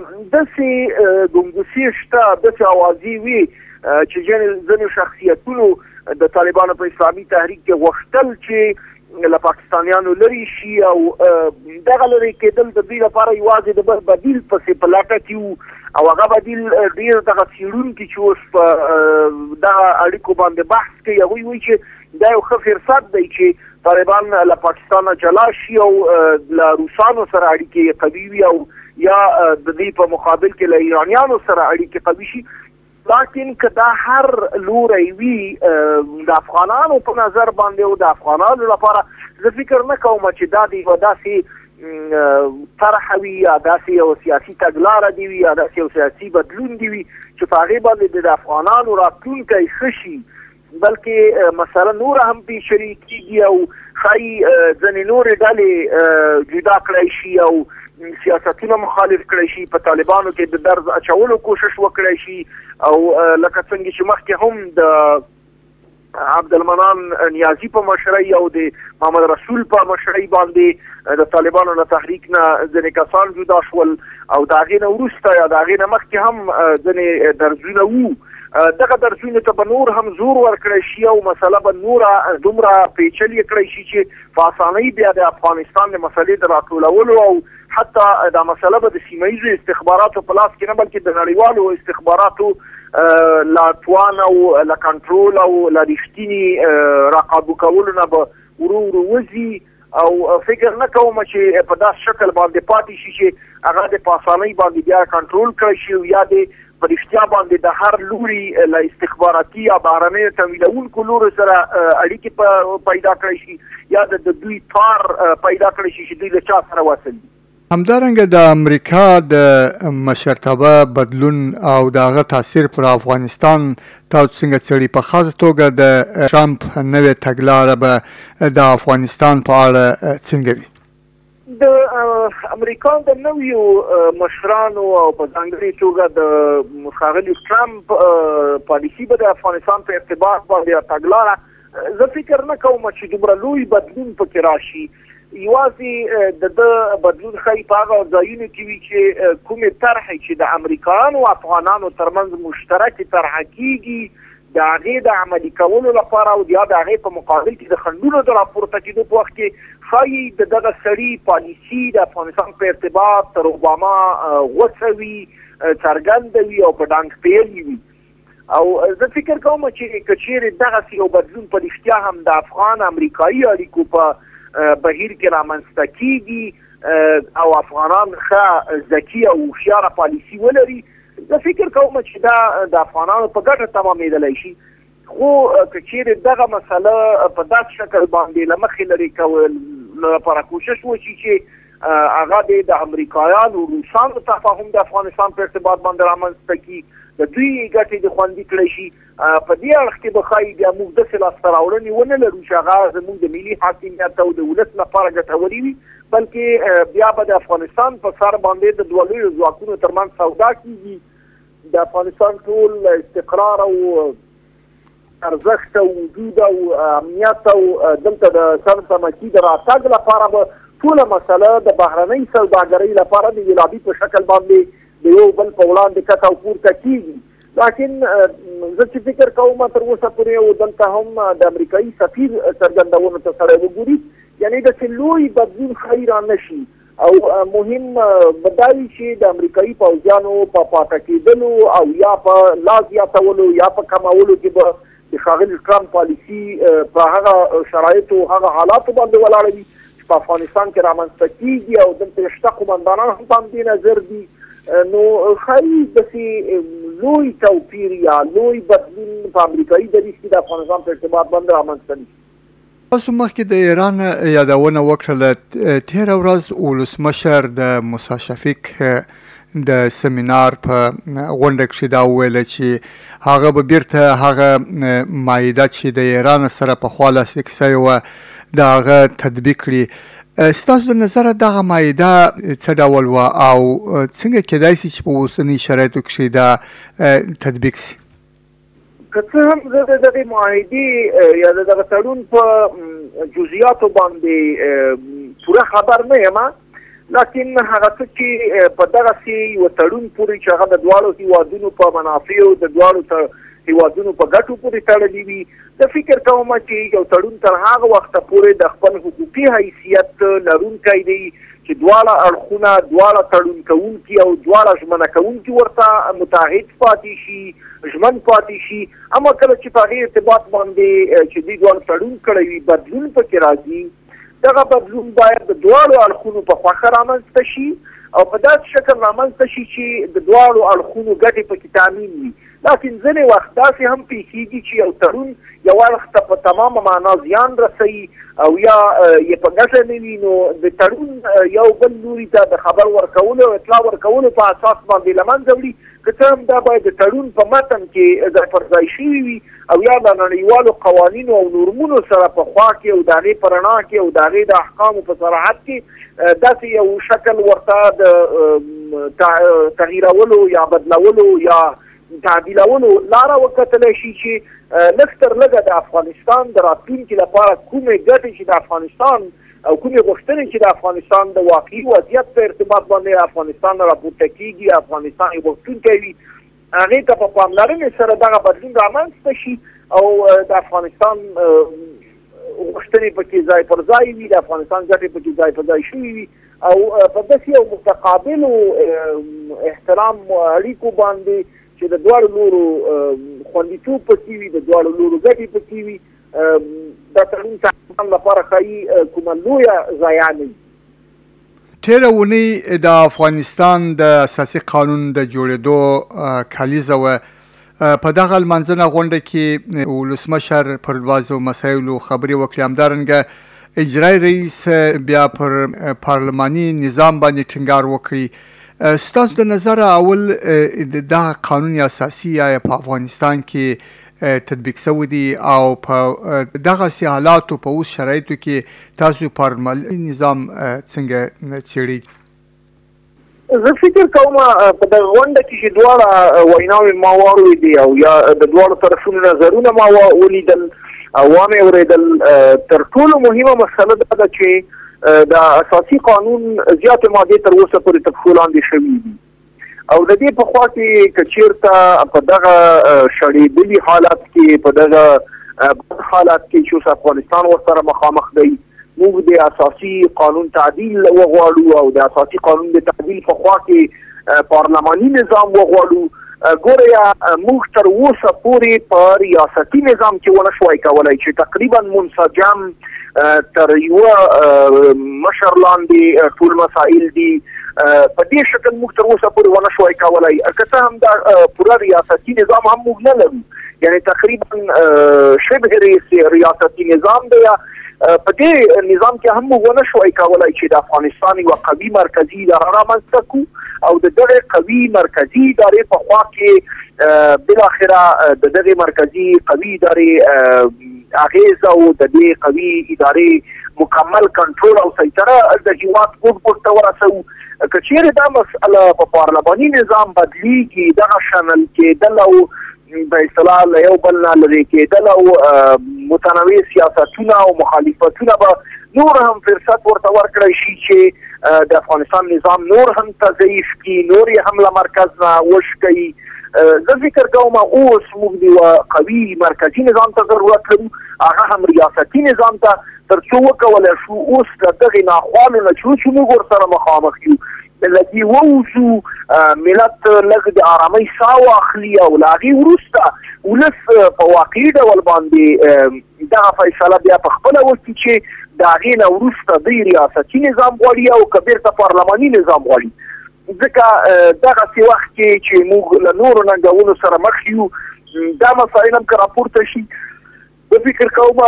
داسې ګنګوسې شته، داسې اوازې وي چې ځینې شخصیتونو د طالبانو په اسلامي تحریک کې غوښتل چې له پاکستانیانو لرې شي او دغه لرې کېدل د دوی لپاره یوازې د بل بدیل پسې په لټه کې وو او هغه بدیل ډېر دغه څېړونکي چې اوس په دغه اړیکو باندې بحث کوي هغوی وایي چې دا یو ښه فرصت دی چې طالبان له پاکستانه جلا شي او له روسانو سره اړیکې قوي وي او یا د دې په مقابل کې له ایرانیانو سره اړیکې قوي شي. لیکن که دا هر لوری وي د افغانانو په نظر باندې او د افغانانو لپاره زه فکر نه کوم چې دا د یوه داسې طرحه وي یا داسې یو سیاسي تګلاره دي وي یا داسې یو سیاسي بدلون دي وي چې په هغې باندې د افغانانو راتلونکی ښه شي، بلکې مسله نوره هم پیچلې کېږي او ښایي ځینې نورې ډلې جدا کړی شي او سیاستونه مخالف کړی شي، په طالبانو کې د درز اچولو کوشش وکړی شي او لکه څنګه چې مخکې هم د عبدالمنان نیازي په مشرۍ او د محمد رسول په مشرۍ باندې د طالبانو له تحریک نه ځینې کسان جدا شول او د هغې نه وروسته یا د هغې نه مخکې هم ځینې درزونه وو. دغه درسونه ته به نور هم زور ورکړی شي او مسله به نوره دومره پیچلې کړی شي چې په اسانۍ بیا د افغانستان د مسلې د راټولولو او حتی دا مسله به د سیمه ییزو استخباراتو په لاس کې نه بلکې د نړیوالو استخباراتو له توان او له کنټرول او له رښتیني راقابو کولو نه به ورو ورو وځي او فکر نه کوم چې په داسې شکل باندې پاتې شي چې هغه د په اسانۍ باندې بیا کنټرول کړی شي او یا د په رښتیا باندې د هر لوري له استخباراتي یا بهرنیو تمویلونکو لورو سره اړیکې پیدا کړی شي یا د دوی تار پیدا کړی شي چې دوی له چا سره وصل دي. همدارنګه د امریکا د مشرتابه بدلون او د هغه تاثیر پر افغانستان تاسو څنګه څېړئ؟ په خاصه توګه د ټرمپ نوې تګلاره به د افغانستان په اړه څنګه وي؟ د امریکا د نویو مشرانو او په ځانګړې توګه د ښاغلي ټرمپ پالیسي به د افغانستان په ارتباط باندې تګلاره زه فکر نه کوم چې دومره لوی بدلون پکې راشي. یوازې د ده بدلون ښایي په هغه ځایونو کې وي چې کومې طرحې چې د امریکایانو او افغانانو ترمنځ مشترکې طرحه کېږي د هغې د عملي کولو لپاره او یا د هغې په مقابل کې د خنډونو د راپورته کېدو په وخت کې ښایي د دغه سړي پالیسي د افغانستان په ارتباط تر اوباما غوڅه وي، څرګنده وي او په ډانګ پیلې وي. او زه فکر کوم چې که چیرې دغسې یو بدلون په رښتیا هم د افغان امریکایي اړیکو په بهیر کې رامنځته کېږي او افغانان ښه ذکي او هوښیاره پالیسي ولري، زه فکر کوم چې دا د افغانانو په ګټه تمامېدلی شي. خو که چیرې دغه مسله په داسې شکل باندې له مخې لرې کول لپاره کوشش وشي چې هغه د امریکایانو روسانو تفاهم د افغانستان په ارتباط باندې رامنځته کړي، د دوی ګټې د خوندي کړی شي. په دې اړخ کې به ښایي بیا موږ داسې لاسته راوړنې ونه لرو چې هغه زموږ د ملي حاکمیت او د ولس لپاره ګټورې وي، بلکې بیا به د افغانستان په سر باندې د دوه لویو ځواکونو ترمنځ سودا کېږي. د افغانستان ټول استقرار او ارزښت او وجود او امنیت او دلته د سم سمکي د راتګ لپاره به ټوله مسله د بهرنۍ سوداګرۍ لپاره د ویلابي په شکل باندې د یو بل په وړاندې کته او پورته کېږي. لکن زه چې فکر کوم تر اوسه پورې او دلته هم د امریکایي سفیر څرګندونو ته سړی وګوري، یعنې داسې لوی بدلون ښایي را نه شي او مهم به دا وي چې د امریکایي پوځیانو په پاته کېدلو او یا په لا زیاتولو یا په کمولو کې به د ښاغلي ټرمپ پالیسي په هغه شرایطو هغه حالاتو باندې ولاړه وي چې په افغانستان کې رامنځته کېږي او دلته شته قومندانان هم په همدې نظر دي. نو ښایي داسې لوی توپیر یا لوی بدلون په امریکایي دریځ کې د افغانستان په ارتباط باندې رامنځته نه شي. تاسو مخکې د ایران یادونه وکړله. تېره ورځ ولسمشر د موسی شفیق د سیمینار په غونډه کښې دا وویله چې هغه به بیرته هغه معاهده چې د ایران سره پخوا لاسلیک سوې وه د هغه تطبیق کړي. ستاسو د نظره دغه معاهده څه ډول وه او څنګه کېدای شي چې په اوسني شرایطو کښې دا تطبیق شي؟ که څه هم زه د دغې معاهدې یا د دغه تړون په جزئیاتو باندې پوره خبر نه یم، لکن هغه څه چې په دغسې یوه تړون پورې چې هغه د دواړو هېوادونو په منافعو د دواړو هېوادونو په ګټو پورې تړلي وي، زه فکر کوم چې یو تړون تر هغه وخته پورې د خپل حقوقي حیثیت لرونکی دی چې دواړه اړخونه دواړه تړون کوونکي او دواړه ژمنه کوونکي ورته متحد پاتې شي، ژمن پاتې شي. اما کله چې په هغې ارتباط باندې چې دوی دواړو تړون کړی وي بدلون پکې راځي، دغه بدلون باید د دواړو اړخونو په خوښه رامنځته شي او په داسې شکل رامنځته شي چې د دواړو اړخونو ګټې پکې تامین وي. لکن ځینې وخت داسې هم پیښېږي چې یو تړون یو اړخ ته په تمامه معنا زیان رسوي او یا یې په ګټه نه وي، نو د تړون یو بل لوري ته د خبر ورکولو او اطلاع ورکولو په اساس باندې له منځه وړي. که څه هم دا باید د تړون په متن کې ځای پر ځای شوي وي او یا د نړیوالو قوانینو او نورمونو سره په خوا کې او د هغې په رڼا کې او د هغې د احکامو په صراحت کې داسې یو شکل ورته د تغییرولو یا بدلولو یا تعدیلولو لاره وکتلی شي چې لږ تر لږه د افغانستان د راتلونکي لپاره کومې ګټې چې د افغانستان او کومې غوښتنې چې د افغانستان د واقعي وضعیت په ارتباط باندې افغانستان راپورته کېږي، افغانستان یې غوښتونکی وي، هغې ته په پاملرنې سره دغه بدلون رامنځته شي او د افغانستان غوښتنې پکې ځای پر ځای وي، د افغانستان ګټې پکې ځای پر ځای شوي وي او په داسې یو متقابلو احترام اړیکو باندې چې د دواړو لورو خوندیتوب پکې وي، د دواړو لورو ګټې پکې وي، دا تړون افغانستان لپاره ښایي کومه لویه ضایع نه وي. تېره اونۍ د افغانستان د اساسي قانون د جوړېدو کلیزه وه. په دغه لمانځنه غونډه کې ولسمشر پر بعضو مسایلو خبرې وکړې، همدارنګه اجرایي رئیس بیا پر پارلماني نظام باندې ټینګار وکړي. ستاسو د نظر اول دغه قانون اساسي آیا په افغانستان کې تطبیق شوی دی او په دغسې حالاتو په اوس شرایطو کې تاسو پارلماني نظام څنګه څېړئ؟ زه فکر کوم په دغه غونډه کې چې دواړه ویناوې ما واورېدې او یا د دواړو طرفونو نظرونه ما ولیدل او وامې اورېدل، تر ټولو مهمه مسله دا ده چې د اساسي قانون زیاتې مادې تر اوسه پورې تر پښو لاندې شوي دي او د دې په خوا کې که چېرته په دغه شړېدلي حالت کې په دغه بد حالت کې چې اوس افغانستان ورسره مخامخ دی، موږ د اساسي قانون تعدیل وغواړو او د اساسي قانون د تعدیل په خوا کې پارلماني نظام وغواړو. ګوره موږ تر اوسه پورې په ریاستي نظام کې ونه شوای کولی چې تقریبا منسجم تر یوه مشر لاندې ټول مسایل دي، په دې شکل موږ تر اوسه پورې ونه شوای کولی. که څه هم دا پوره ریاستي نظام هم موږ نه لرو، یعنی تقریبا شبه ریاستي نظام دی. په دې نظام کې هم ونه شوای کولای چې د افغانستان یو قوي مرکزی اداره رامنځته کړو او د دغه قوي مرکزی ادارې په خوا کې بل اخره د دغه مرکزی قوي ادارې اغیز او د دې قوي ادارې مکمل کنټرول او سیطره د هیواد ګوټ ته ورسو. که چیرې دا مسله په پارلماني نظام بدلیږي دغه شامل کېدل او په اصطلاح له یو بل نه لرې کېدل او متنوع سیاستونه او مخالفتونه به نور هم فرصت ورته ورکړی شي چې د افغانستان نظام نور هم تضعیف کړي، نور یې هم له مرکز نه وشکوي. زه فکر کوم اوس موږ د یوه قوي مرکزي نظام ته ضرورت لرو، هغه هم ریاستي نظام ته، تر څو وکولی شو اوس د دغې ناخوالو نه چې موږ ورسره مخامخ یو لږ ووځو، ملت لږ د ارامۍ ساه واخلي او له هغې وروسته ولس په واقعي ډول باندې دغه فیصله بیا په خپله وکړي چې د هغې نه وروسته دوی ریاستي نظام غواړي او که بیرته پارلماني نظام غواړي. ځکه دغسې وخت کې چې موږ له نورو ننګونو سره مخ یو، دا مسایل هم که راپورته شي، زه فکر کوم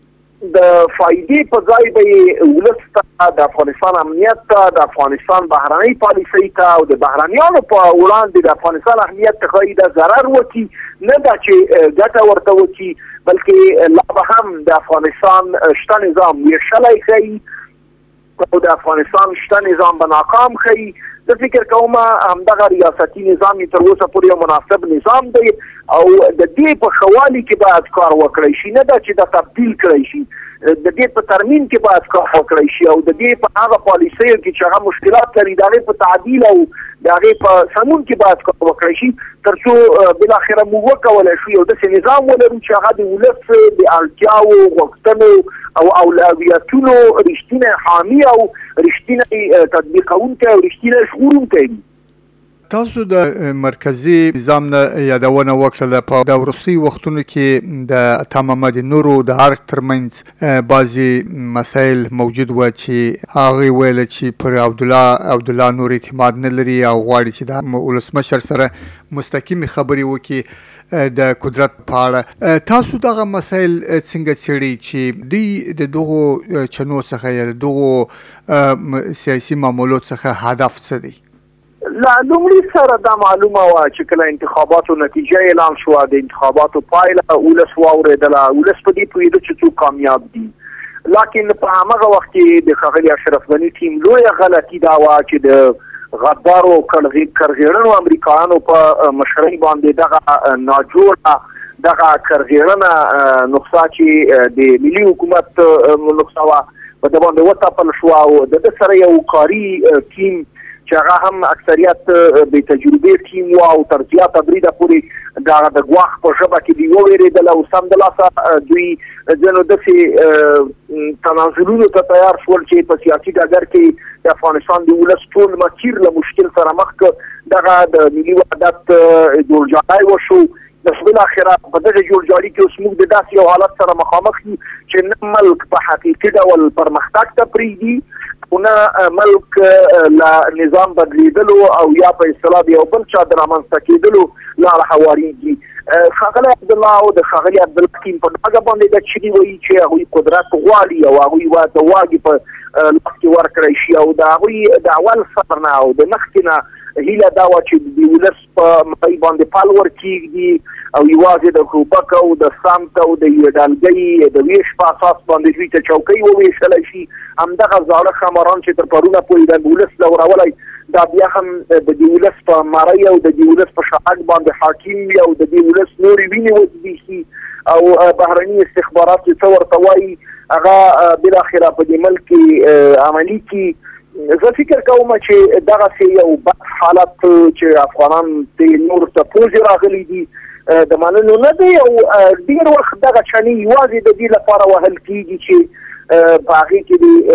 د فایدې په ځای به یې ولس ته، د افغانستان امنیت ته، د افغانستان بهرنۍ پالیسۍ ته او د بهرنیانو په وړاندې د افغانستان اهمیت ته ښایي دا ضرر وکړي، نه دا چې ګټه ورته وکړي، بلکې لا به هم د افغانستان شته نظام ویشلی ښایي او د افغانستان شته نظام به ناکام ښایي. زه فکر کوم همدغه ریاستي نظام یې تر اوسه پورې یو مناسب نظام دی او د دې په ښه والي کې باید کار وکړی شي، نه دا چې دا تبدیل کړی شي، د دې په ترمیم کې باید کار وکړی شي او د دې په هغه پالیسیو کې چې هغه مشکلات لري د هغې په تعدیل او د هغې په سمون کې باید کار وکړی شي، تر څو بالاخره موږ وکولی شو یو داسې نظام ولرو چې هغه د ولس د اړتیاو، غوښتنو او اولویتونو رښتینی حامي او رښتینی تطبیقونکی او رښتینی ژغورونکی وي. تاسو د مرکزی نظام نه یادونه وکړله. په د وروستیو وختونو کې د تمامه د نورو د ارګ ترمنځ بعضې مسایل موجود وه چې هغوی ویله چې پر عبدالله عبدالله نور اعتماد نه لري او غواړي چې د ولسمشر سره مستقیمې خبرې وکړي د قدرت په اړه. تاسو دغه مسایل څنګه څېړئ چې دوی د دغو چنو څخه یا د دغو سیاسي معاملو څخه هدف څه دی؟ لا لومړي سره دا معلومه وه چې کله انتخاباتو نتیجه اعلان شوه، د انتخاباتو پایله ولس واورېدله، ولس په دې پوهېده چې څوک کامیاب دي. لکن په همغه وخت کې د ښاغلي اشرف غني ټیم لویه غلطي دا وه چې د غدارو کرغېړنو امریکایانو په مشرۍ باندې دغه ناجوړه دغه کرغېړنه نسخه چې د ملي حکومت نسخه وه په ده باندې وتپل شوه او د ده سره یو کاري ټیم چې هغه هم اکثریت بې تجربې ټیم و او تر زیاته بریده پورې د هغه د ګواښ په ژبه کې دوی ووېرېدل او سمدلاسه دوی ځینو داسې تنازلونو ته تیار شول چې په سیاسي ډګر کې د افغانستان د ولس ټول مسیر له مشکل سره مخ کړ. دغه د ملي وحدت جوړجاړی وشو. د بالاخره په دغه جوړجاړي کې اوس موږ د داسې یو حالت سره مخامخ یو چې نه ملک په حقیقي ډول پرمختګ ته پرېږدي، نه ملک له نظام بدلیدلو او یا په اصطلاح د یو بل چا د رامنځته کېدلو لاره هوارېږي. ښاغلی عبدالله او د ښاغلي عبدالله ټیم په ډاګه باندې دا چیني وایي چې هغوی قدرت غواړي او هغوی باید د واګې په لاس کې ورکړی شي او د هغوی د اول سر نه او د مخکې نه هیله دا وه چې د ولس په مخۍ باندې پل ورکېږدي او یوازې د ټوپک او د سمت او د یوې ډلګۍ د ویش په اساس باندې دوی ته چوکۍ وویشلی شي. همدغه زاړه ښاماران چې تر پرونه پورې د ولس ځورولی دا بیا هم د دې ولس په مرۍ او د دې ولس په شعاق باندې حاکم وي او د دې ولس نورې وینې وزبېښي او بهرني استخبارات چې څه ورته وایي هغه بالاخره په دې ملک کې عملي کړي. زه فکر کوم چې دغسې یو بد حالت چې افغانان ته نور ته پوزې راغلي دي د منلو نه دی او ډېر وخت دغه چنې یوازې د دې لپاره وهل کېږي چې په هغې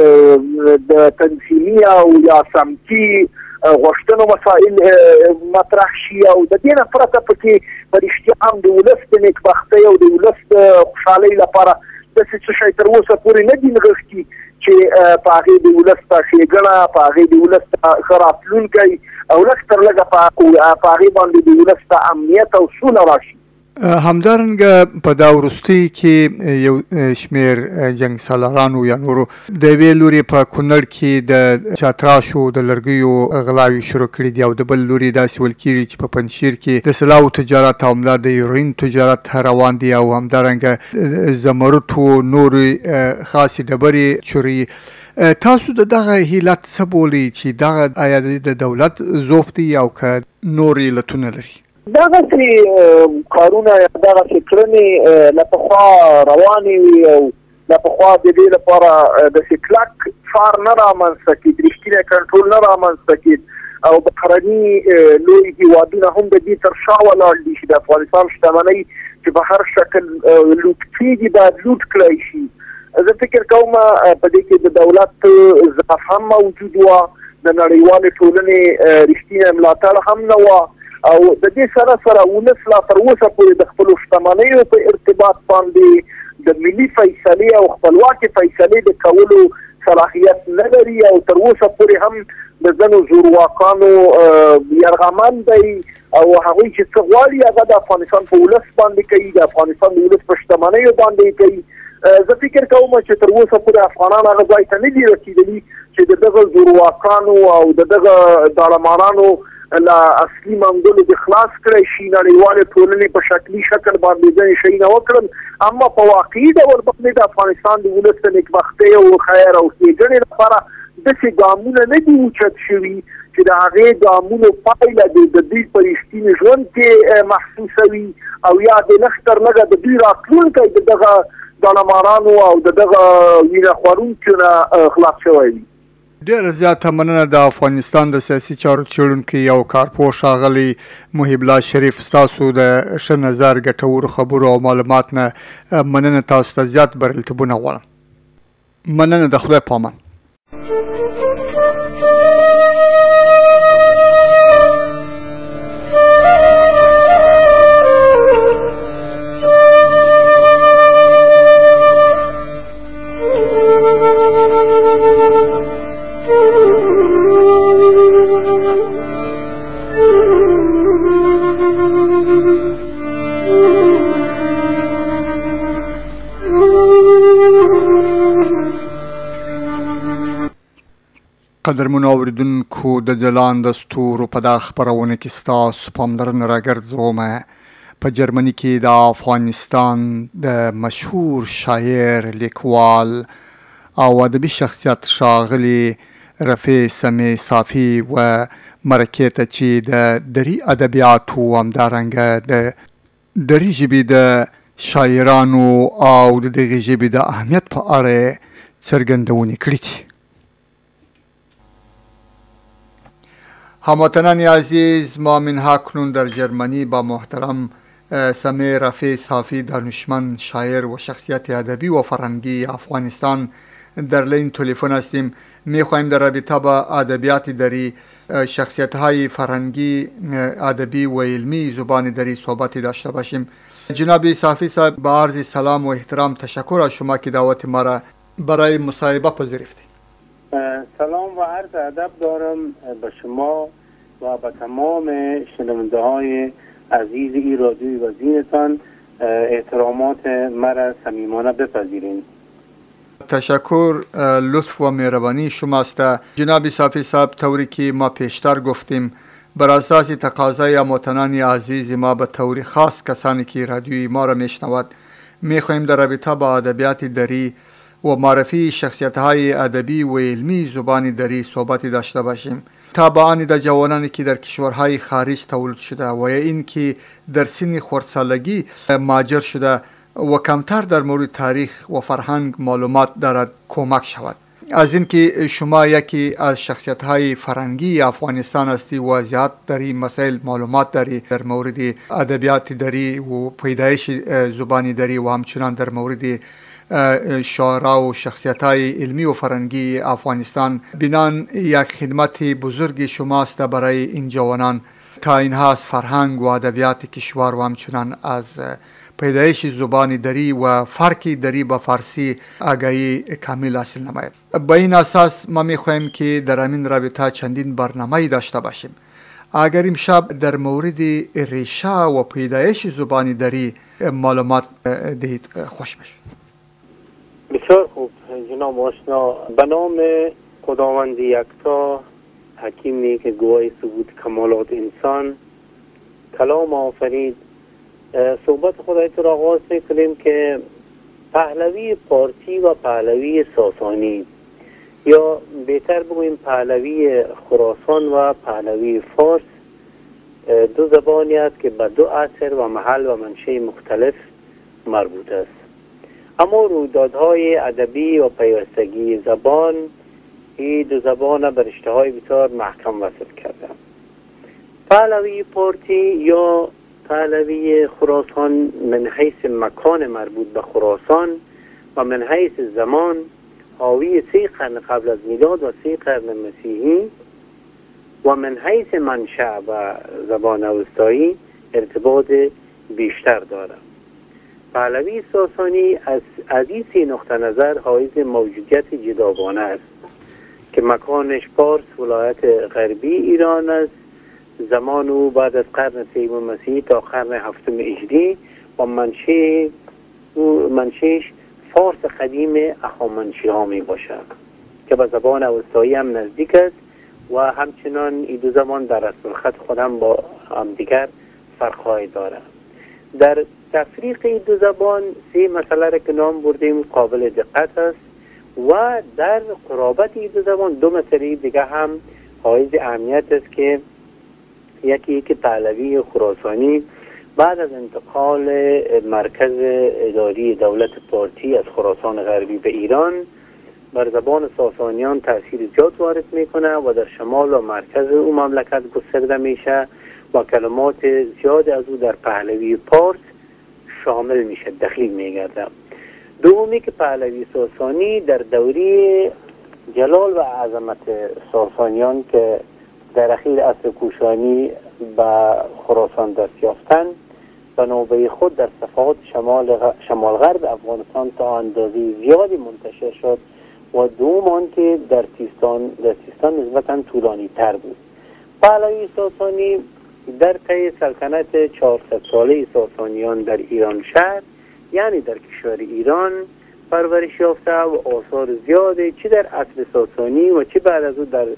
کې د تنظیمي او یا سمتي غوښتنو مسایل مطرح شي او د دې نه پرته پکې په رښتیا هم د ولس د نیکبختۍ او د ولس د خوشحالۍ لپاره داسې څه شی تر اوسه پورې نه دي نغښتي چې په هغې د ولس ته ښېګڼه، په هغې د ولس ته ښه راتلونکی او لږ تر لږه په هغې باندې د ولس ته امنیت او سوله راشي. همدارنګه په دا وروستي کې یو شمیر جنگ سالارانو یا نورو د یوې لوري په کونړ کې د چاتراشو د لرګیو غلاوي شروع کړي دي او د بل لوري داسې ویل کېږي چې په پنجشیر کې د سلاو تجارت او همدا د هیروین تجارت روان دي او همدارنګه زمرد او نورې خاصې ډبرې چوري. تاسو د دغه حالت څه بولئ چې دغه آیا د دولت ذوق دی او که نور علتونه لري؟ دغسې کارونه یا دغسې کړنې له پخوا روانې وي او له پخوا د دې لپاره داسې کلک فار نه رامنځته کېد، رښتینی کنټرول نه رامنځته کېد او بهرني لوی هېوادونه هم د دې تر شا ولاړ دي چې د افغانستان شتمنۍ چې په هر شکل لوټ کېږي باید لوټ کړی شي. زه فکر کوم په دې کې د دولت ضعف هم موجود وه، د نړیوالې ټولنې رښتینی ملاتړ هم نه وه او د دې سره سره ولس لا تر اوسه پورې د خپلو شتمنیو په ارتباط باندې د ملي فیصلې او خپلواکې فیصلې د کولو صلاحیت نه لري او تر اوسه پورې هم د ځینو زورواکانو یرغمل دی او هغوی چې څه غواړي هغه د افغانستان په ولس باندې کوي، د افغانستان د ولس په شتمنیو باندې کوي. زه فکر کوم چې تر اوسه پورې افغانان هغه ځای ته نه دي رسېدلي چې د دغه زورواکانو او د دغه داړمارانو له اصلي منګولو د خلاص کړی شي، نړیوالې ټولنې په شکلي شکل باندې ځینې شیونه وکړل، اما په واقعي ډول باندې د افغانستان د ولس د نیکبختۍ او خیر او ښېګڼې لپاره داسې ګامونه نه دي اوچت شوي چې د هغې ګامونو پایله د دوی په رښتیني ژوند کې محسوسوي او یا د لږ تر لږه د دوی راتلونکی د دغه داړمارانو او د دغه وینه خوړونکو نه خلاص شوی وي. ډېره زیاته مننه د افغانستان د سیاسي چارو څېړونکي او کارپوه ښاغلی محب الله شریف، ستاسو د ښه نظر، ګټورو خبرو او معلومات نه مننه. تاسو ته زیات بریالیتوبونه غواړم. مننه، د خدای په امان. قدرمنو اوریدونکو، د ځلانده ستورو په دا خپرونه کې ستاسو پاملرنه راګرځومه. په جرمني کې د افغانستان د مشهور شاعر، لیکوال او ادبي شخصیت ښاغلي رفیع سمیع صافي و مرکې ته چې د دري ادبیاتو همدارنګه د دري ژبې د شاعرانو او د دغې ژبې د اهمیت په اړه څرګندونې کړې دي. هموطنان عزیز، ما منها کنون در جرمنی با محترم سمیع رفیع صافی، دانشمند، شاعر و شخصیت ادبی و فرهنگی افغانستان در لین تلفن هستیم. میخواهیم در رابطه با ادبیات دری، شخصیت‌های فرهنگی، ادبی و علمی زبان دری صحبتی داشته باشیم. جناب صافی صاحب، با عرض سلام و احترام تشکر از شما که دعوت ما را برای مصاحبه پذیرفتید. سلام و عرض ادب دارم به شما و به تمام شنونده های عزیز این رادیوی و زینتان. احترامات مرا صمیمانه بپذیرین. تشکر، لطف و مهربانی شماست. جناب صافی صاحب، طوری که ما پیشتر گفتیم بر اساس تقاضای هموطنان عزیز ما به طور خاص کسانی که رادیوی ما را میشنود میخواهیم در رابطه با ادبیات دری و معرفی شخصیت‌های ادبی و علمی زبان دری صحبتی داشته باشیم. طبعاً در جوانانی که در کشورهای خارج تولد شده و یا این که در سن خردسالگی مهاجر شده و کمتر در مورد تاریخ و فرهنگ معلومات دارد کمک شود. از اینکه شما یکی از شخصیت‌های فرهنگی افغانستان هستی و زیاد در این مسائل معلومات داری در مورد ادبیات دری و پیدایش زبان دری و همچنان در مورد شاعرها و شخصیت‌های علمی و فرهنگی افغانستان، بنان یک خدمت بزرگ شماست برای این جوانان تا اینها از فرهنگ و ادبیات کشور و همچنان از پیدایش زبان دری و فرق دری با فارسی آگاهی کامل حاصل نماید. با این اساس ما میخواهیم که در همین رابطه چندین برنامه‌ای داشته باشیم. اگر امشب در مورد ریشه و پیدایش زبان دری معلومات دهید خوش میشه. بسیار خوب جناب آشنا. به نام خداوند یکتا حکیمی که گواه ثبوت کمالات انسان کلام آفرید، صحبت خدایت را آغاز میکنیم که پهلوی پارسی و پهلوی ساسانی، یا بهتر بگوییم پهلوی خراسان و پهلوی فارس، دو زبانی است که به دو عصر و محل و منشأ مختلف مربوط است، اما رویدادهای ادبی و پیوستگی زبان این دو زبان به رشته‌های بسیار محکم وصل کرده. پهلوی پارسی یا پهلوی خراسان من حیث مکان مربوط به خراسان و من حیث زمان حاوی سی قرن قبل از میلاد و سی قرن مسیحی و من حیث منشأ و زبان اوستایی ارتباط بیشتر دارد. پهلوی ساسانی از از این سی نقطه نظر حائز موجودیت جداگانه است که مکانش پارس ولایت غربی ایران است، زمان او بعد از قرن سوم مسیحی تا قرن هفتم هجری و منشأ او منشأش فارس قدیم اخامنشی‌ها می باشد که به زبان اوستایی هم نزدیک است و همچنان این دو زبان در رسم الخط خودم با هم دیگر فرق‌های دارند. در تفریق این دو زبان سه مسئله را که نام بردیم قابل دقت است و در قرابت این دو زبان دو مسئله دیگه هم حائز اهمیت است که یکی یکی پهلوی خراسانی بعد از انتقال مرکز اداری دولت پارسی از خراسان غربی به ایران بر زبان ساسانیان تأثیر زیاد وارد میکنه و در شمال و مرکز او مملکت گسترده میشه و کلمات زیاد از او در پهلوی پارس شامل میشه، دخیل میگرده. دومی که پهلوی ساسانی در دوری جلال و عظمت ساسانیان که در اخیر عصر کوشانی به خراسان دست یافتن به نوبه خود در صفحات شمال غ... شمال غرب افغانستان تا اندازه زیادی منتشر شد و دوم آن که در سیستان در سیستان نسبتاً طولانی تر بود. پهلوی ساسانی در طی سلطنت چهارصد ساله ساسانیان در ایران شهر یعنی در کشور ایران پرورش یافته و آثار زیاده چه در اصل ساسانی و چه بعد از او در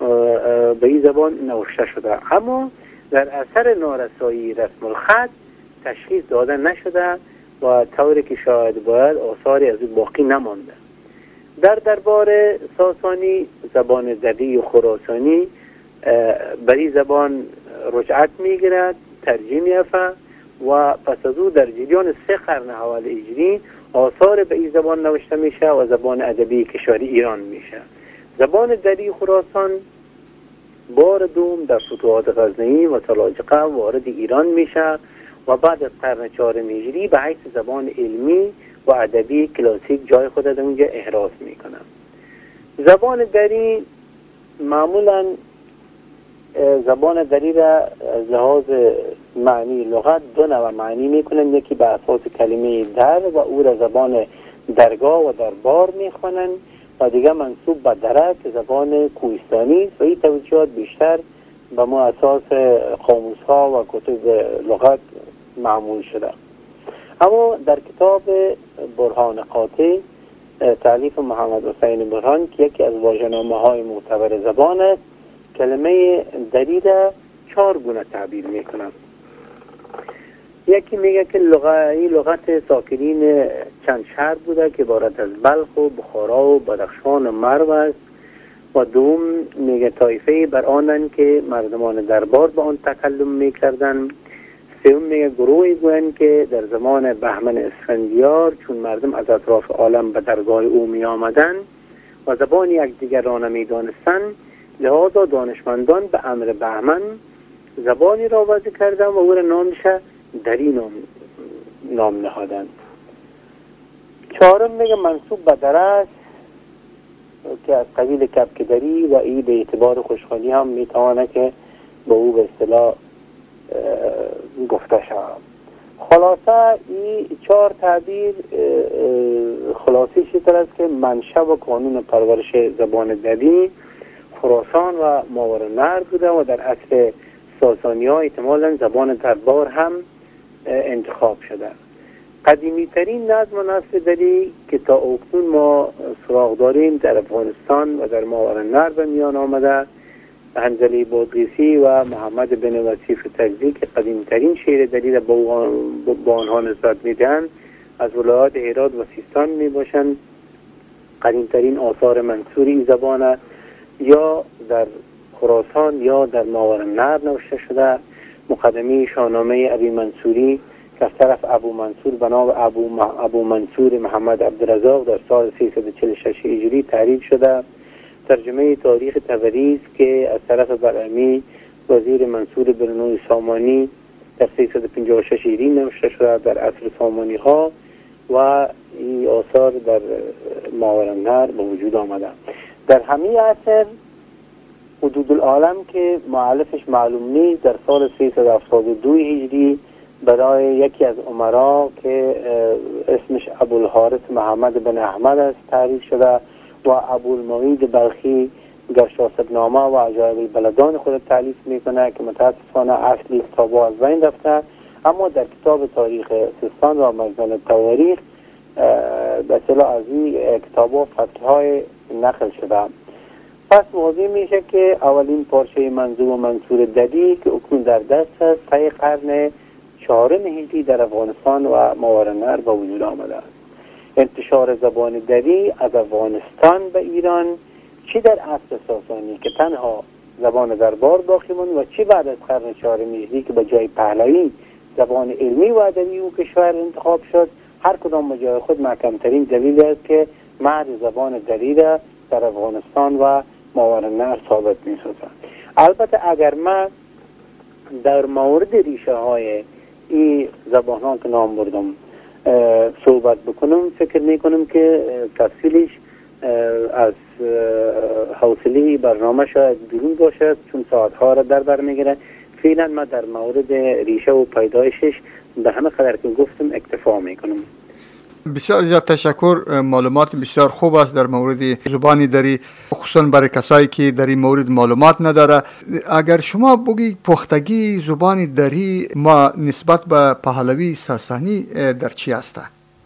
به این زبان نوشته شده، اما در اثر نارسایی رسم الخط تشخیص داده نشده و طوری که شاید باید آثاری از او باقی نمانده. در دربار ساسانی زبان دری و خراسانی بر این زبان رجعت میگیرد، ترجمه می‌یافته و پس از او در جریان سه قرن حوالی هجری آثار به این زبان نوشته میشه و زبان ادبی کشور ایران میشه. زبان دری خراسان بار دوم در فتوحات غزنوی و سلاجقه وارد ایران میشه و بعد از قرن چهارم هجری به حیث زبان علمی و ادبی کلاسیک جای خود در اونجا احراز میکنه. زبان دری معمولا زبان دری را از لحاظ معنی لغت دو نوع معنی میکنن، یکی به اساس کلمه در و او را زبان درگاه و دربار میخوانن و دیگه منصوب به دره که زبان کوهستانی است و این توجیهات بیشتر به ما اساس قاموس ها و کتب لغت معمول شده. اما در کتاب برهان قاطع تالیف محمد حسین برهان که یکی از واژه‌نامه های معتبر زبان است کلمه دری را چهار گونه تعبیر میکنند. یکی میگه که لغت لغت ساکنین چند شهر بوده که عبارت از بلخ و بخارا و بدخشان و مرو است و دوم میگه طایفه بر آنند که مردمان دربار به آن تکلم میکردند. سوم میگه گروهی گویند که در زمان بهمن اسفندیار چون مردم از اطراف عالم به درگاه او می آمدند و زبان یکدیگر را نمیدانستند لحاظا دانشمندان به امر بهمن زبانی را وضع کردند و او را نامش دری نام, نام نهادند. چهارم میگه منصوب به در است که از قبیل کبک دری و این به اعتبار خوشخوانی هم میتوانه که به او به اصطلاح گفته شود. خلاصه این چهار تعبیر خلاصیش این است که منشأ و قانون پرورش زبان دری خراسان و ماوراءالنهر بوده و در عصر ساسانی ها احتمالا زبان دربار هم انتخاب شده. قدیمی ترین نظم و نثر دری که تا اکنون ما سراغ داریم در افغانستان و در ماوراءالنهر به میان آمده، حنظله بادغیسی و محمد بن وصیف تکزی که قدیمی ترین شعر دری را با آنها نسبت میدهند از ولایات هرات و سیستان می باشند. قدیم ترین آثار منصوری این زبان یا در خراسان یا در ماوراءالنهر نوشته شده. مقدمه شاهنامه ابی منصوری که از طرف ابو منصور به نام ابو, ابو منصور محمد عبدالرزاق در سال سیصد و چهل و شش هجری تحریر شده. ترجمه تاریخ تبریز که از طرف برعمی وزیر منصور برنوی سامانی در سیصد و پنجاه و شش هجری نوشته شده در عصر سامانی ها و این آثار در ماوراءالنهر به وجود آمده. در همین عصر حدود العالم که مؤلفش معلوم نیست در سال سیصد و هفتاد و دو هجری برای یکی از امرا که اسمش ابوالحارث محمد بن احمد است تحریر شده و ابوالمعید بلخی گرشاسب نامه و عجایب البلدان خود تالیف میکنه که متاسفانه اصلی کتاب از بین رفته، اما در کتاب تاریخ سیستان و مجموع تواریخ به اصطلاح از این کتاب فتحهای نقل شده. پس واضح میشه که اولین پارچه منظوم و منصور دری که اکنون در دست است طی قرن چهارم هجری در افغانستان و ماوراءالنهر به وجود آمده است. انتشار زبان دری از افغانستان به ایران چی در عصر ساسانی که تنها زبان دربار باقی ماند و چی بعد از قرن چهارم هجری که به جای پهلوی زبان علمی و ادبی او کشور انتخاب شد، هر کدام به جای خود محکمترین دلیل است که مرد زبان دری را در افغانستان و ماوراءالنهر ثابت می سازد. البته اگر من در مورد ریشه های این زبان ها که نام بردم صحبت بکنم، فکر می کنم که تفصیلش از حوصله برنامه شاید بیرون باشد چون ساعتها را در بر میگیره. فعلا من در مورد ریشه و پیدایشش به همه قدر که گفتم اکتفا میکنم. بسیار زیاد تشکر، معلومات بسیار خوب است در مورد زبان دری، خصوصا برای کسایی که در این مورد معلومات نداره. اگر شما بگی پختگی زبان دری ما نسبت به پهلوی ساسانی در چی است؟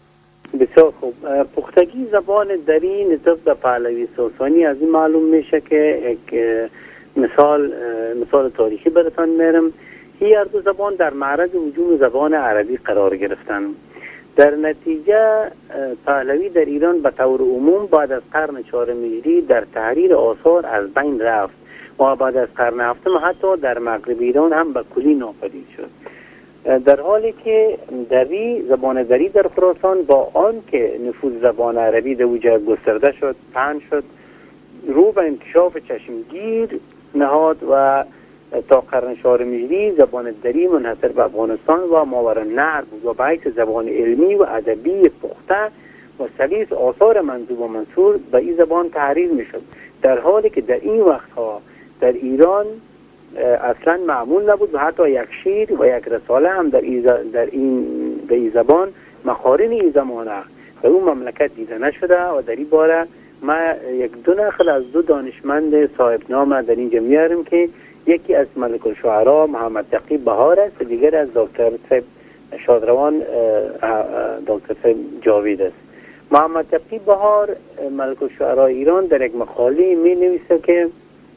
بسیار خوب. پختگی زبان دری نسبت به پهلوی ساسانی از این معلوم میشه که یک مثال مثال تاریخی براتون میارم. این هر دو زبان در معرض هجوم زبان عربی قرار گرفتن. در نتیجه پهلوی در ایران به طور عموم بعد از قرن چهارم هجری در تحریر آثار از بین رفت و بعد از قرن هفتم حتی در مغرب ایران هم به کلی ناپدید شد. در حالی که دری زبان دری در خراسان با آن که نفوذ زبان عربی در وجه گسترده شد، پهن شد، رو به انکشاف چشمگیر نهاد و تا قرن چهارم هجری زبان دری منحصر به افغانستان و ماوراءالنهر بود و باعث زبان علمی و ادبی پخته و سلیس آثار منظوم و منصور به این زبان تحریر میشد، در حالی که در این وقتها در ایران اصلا معمول نبود و حتی یک شعر و یک رساله هم در این در این به این زبان مخارن این زمانه در اون مملکت دیده نشده. و در این باره ما یک دو نقل از دو دانشمند صاحب نام در اینجا میارم که یکی از ملک الشعرا محمد تقی بهار است و دیگر از دکتر صاحب شادروان دکتر صاحب جاوید است. محمد تقی بهار ملک الشعرا ایران در یک مقاله می نویسه که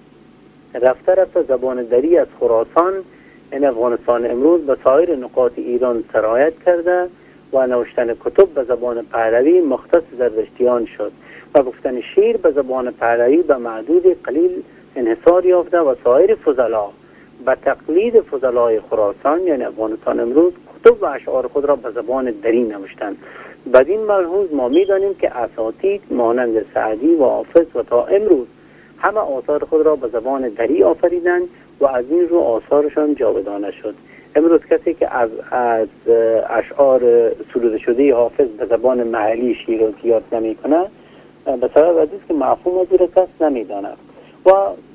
رفته رفته زبان دری از خراسان این افغانستان امروز به سایر نقاط ایران سرایت کرده و نوشتن کتب به زبان پهلوی مختص زردشتیان شد و گفتن شعر به زبان پهلوی به معدود قلیل انحصار یافته و سایر فضلا به تقلید فضلای خراسان یعنی افغانستان امروز کتب و اشعار خود را به زبان دری نوشتند. بدین ملحوظ ما می‌دانیم که اساتید مانند سعدی و حافظ و تا امروز همه آثار خود را به زبان دری آفریدند و از این رو آثارشان جاودانه شد. امروز کسی که از از اشعار سروده شده حافظ به زبان محلی شیرازی یاد نمی‌کنه به سبب از است که مفهوم از این کس نمی‌داند. و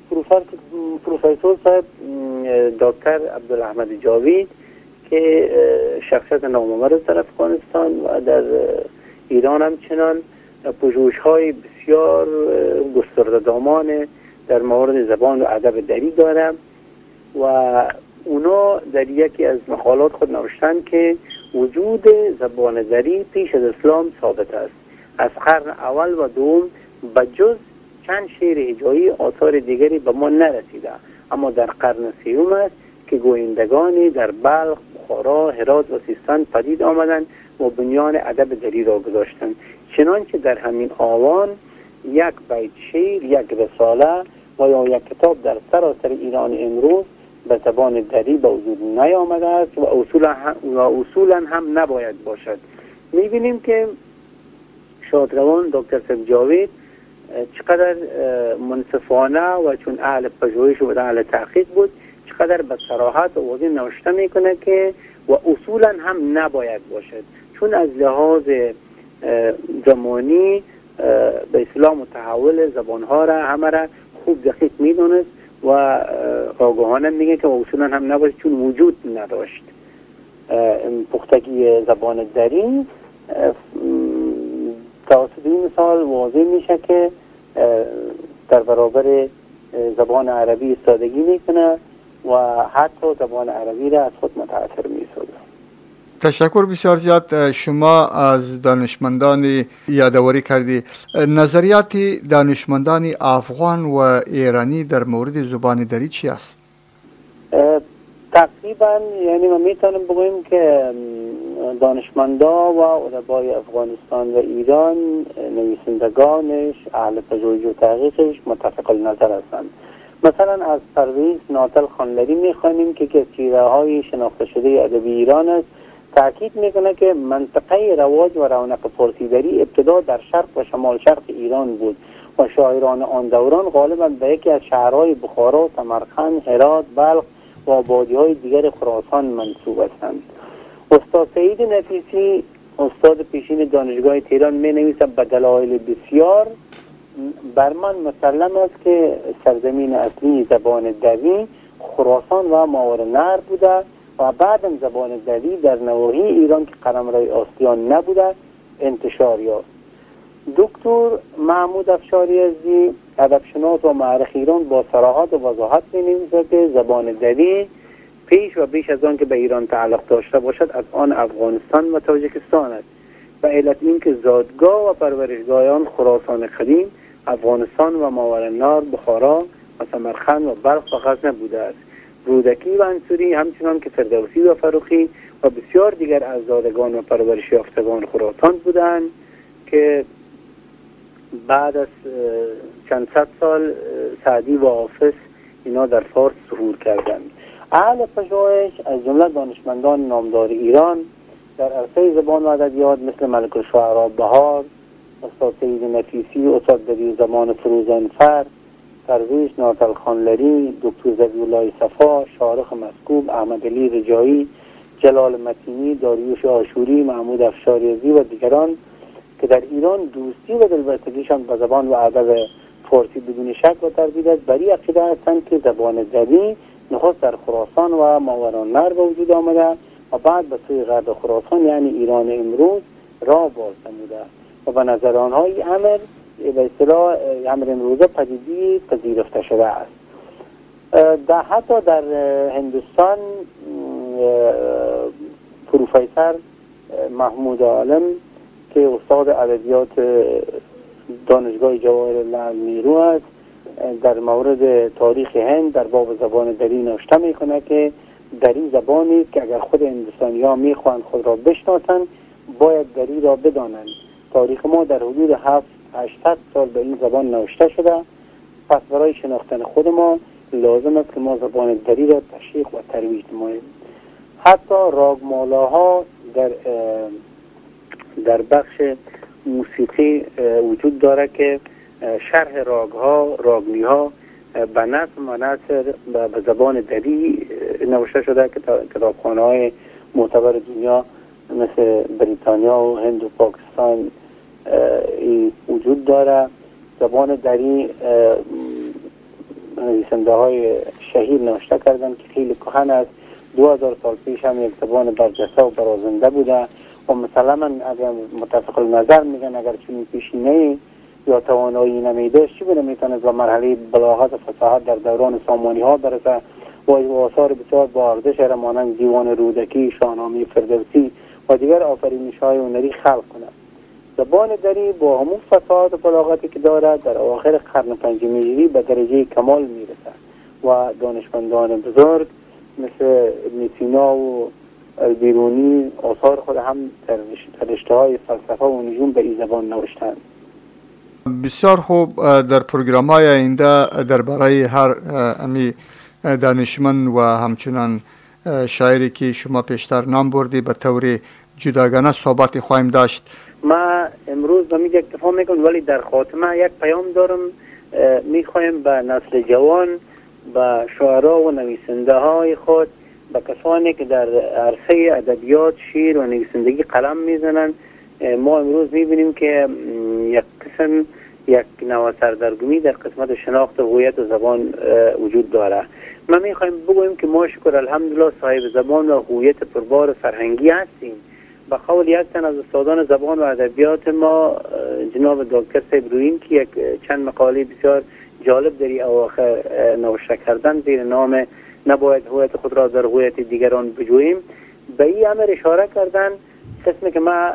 پروفسور صاحب دکتر عبدالاحمد جاوید که شخصیت نامآور در افغانستان و در ایران هم چنان پژوهش‌های بسیار گسترده دامانه در مورد زبان و ادب دری داره و اونا در یکی از مقالات خود نوشتند که وجود زبان دری پیش از اسلام ثابت است. از قرن اول و دوم بجز چند شعر هجایی آثار دیگری به ما نرسیده، اما در قرن سیوم است که گویندگانی در بلخ، بخارا، هرات و سیستان پدید آمدند و بنیان ادب دری را گذاشتند. چنانچه در همین آوان یک بیت شعر، یک رساله و یا یک کتاب در سراسر ایران امروز به زبان دری به وجود نیامده است و اصولا هم, و اصولا هم نباید باشد. می‌بینیم که شادروان دکتر سبجاوید چقدر منصفانه و چون اهل پژوهش و اهل تحقیق بود چقدر به صراحت و واضح نوشته میکنه که و اصولا هم نباید باشد، چون از لحاظ زمانی به اسلام و تحول زبانها را همه را خوب دقیق میدونست و آگاهانه میگه که اصولا هم نباید چون وجود نداشت. پختگی زبان دری توسط این مثال واضح میشه که در برابر زبان عربی استادگی میکنه و حتی زبان عربی را از خود متأثر میسازه. تشکر بسیار زیاد. شما از دانشمندان یادآوری کردی. نظریات دانشمندان افغان و ایرانی در مورد زبان دری چی است؟ تقریبا یعنی ما میتونیم بگوییم که دانشمندا و ادبای افغانستان و ایران، نویسندگانش، اهل پژوهش و تحقیقش متفق النظر هستند. مثلا از پرویز ناتل خانلری میخوانیم که که چهره های شناخته شده ادبی ایران است. تاکید میکنه که منطقه رواج و رونق فارسیدری ابتدا در شرق و شمال شرق ایران بود و شاعران آن دوران غالبا به یکی از شهرهای بخارا، سمرقند، هرات، بلخ و آبادی‌های دیگر خراسان منسوب هستند. استاد سعید نفیسی، استاد پیشین دانشگاه تهران، می نویسد به دلایل بسیار بر من مسلم است که سرزمین اصلی زبان دری خراسان و ماوراءالنهر بوده و بعدم زبان دری در نواحی ایران که قلمرو آسیان نبوده انتشار یافت. دکتر محمود افشاریزی، ادبشناس و مورخ ایران، با صراحت و وضاحت می‌نویسد که زبان دری پیش و بیش از آن که به ایران تعلق داشته باشد از آن افغانستان و تاجیکستان است و علت این که زادگاه و پرورشگاه آن خراسان قدیم، افغانستان و ماوراءالنهر، بخارا و سمرقند و بلخ و غزنه بوده است. رودکی و انصوری همچنان که فردوسی و فروخی و بسیار دیگر از زادگان و پرورش یافتگان خراسان بودند که بعد از چند صد سال سعدی و حافظ اینا در فارس ظهور کردند. اهل پژوهش از جمله دانشمندان نامدار ایران در عرصه زبان و ادبیات مثل ملک الشعراء بهار، استاد سعید نفیسی، استاد دبیر زمان فروزانفر، پرویز ناتل خانلری، دکتر ذبیح‌الله صفا، شارخ مسکوب، احمد علی رجایی، جلال متینی، داریوش آشوری، محمود افشاریزی و دیگران که در ایران دوستی و دلبستگیشان به زبان و ادب فارسی بدون شک و تردید است، بری عقیده هستند که زبان دری نخست در خراسان و ماوراءالنهر به وجود آمده و بعد به سوی غرب خراسان یعنی ایران امروز راه باز نموده و به نظر آنها این امر به اصطلاح امر امروزه پدیدی پذیرفته شده است. در حتی در هندوستان پروفسور محمود عالم که استاد ادبیات دانشگاه جواهرلعل نیرو است در مورد تاریخ هند در باب زبان دری نوشته میکنه که دری زبانی که اگر خود هندوستانی ها میخوان خود را بشناسند باید دری را بدانند. تاریخ ما در حدود هفت هشتصد سال به این زبان نوشته شده، پس برای شناختن خود ما لازم است که ما زبان دری را تشویق و ترویج نماییم. حتی راگمالاها در در بخش موسیقی وجود داره که شرح راگها، راگنیها به نظم و نثر به زبان دری نوشته شده که کتابخانه های معتبر دنیا مثل بریتانیا و هند و پاکستان وجود داره. زبان دری نویسنده های شهیر نوشته کردن که خیلی کهن است. دو هزار سال پیش هم یک زبان برجسته و برازنده بوده و مثلا اگر متفق النظر میگن اگر چنین پیشینه‌ای یا توانایی نمیداشت چی بوده میتونه به مرحله بلاغت و فصاحت در دوران سامانی ها برسه با آثار بسیار با ارزش را مانند دیوان رودکی، شاهنامه فردوسی و دیگر آفرینش‌های هنری خلق کند. زبان دری با همون فصاحت و بلاغتی که دارد در آخر قرن پنجم هجری به درجه کمال میرسد و دانشمندان بزرگ مثل ابن سینا و البیرونی آثار خود هم در رشته‌های فلسفه و نجوم به این زبان نوشتند. بسیار خوب. در پروگرام‌های آینده درباره هر امی دانشمند و همچنان شاعری که شما پیشتر نام بردی به طور جداگانه صحبت خواهیم داشت. ما امروز به میگه اکتفا میکنم، ولی در خاتمه یک پیام دارم. میخوایم به نسل جوان، به شاعرها و نویسنده های خود، به کسانی که در عرصه ادبیات، شعر و نویسندگی قلم میزنن، ما امروز میبینیم که یک قسم یک نوع سردرگمی در قسمت شناخت هویت و زبان وجود داره. ما میخوایم بگوییم که ما شکر الحمدلله صاحب زبان و هویت پربار فرهنگی هستیم. به قول یک تن از استادان زبان و ادبیات ما، جناب دکتر سیبروین، که یک چند مقاله بسیار جالب در اواخر نوشته کردن زیر نام نباید هویت خود را در هویت دیگران بجوییم، به این امر اشاره کردن. قسمی که ما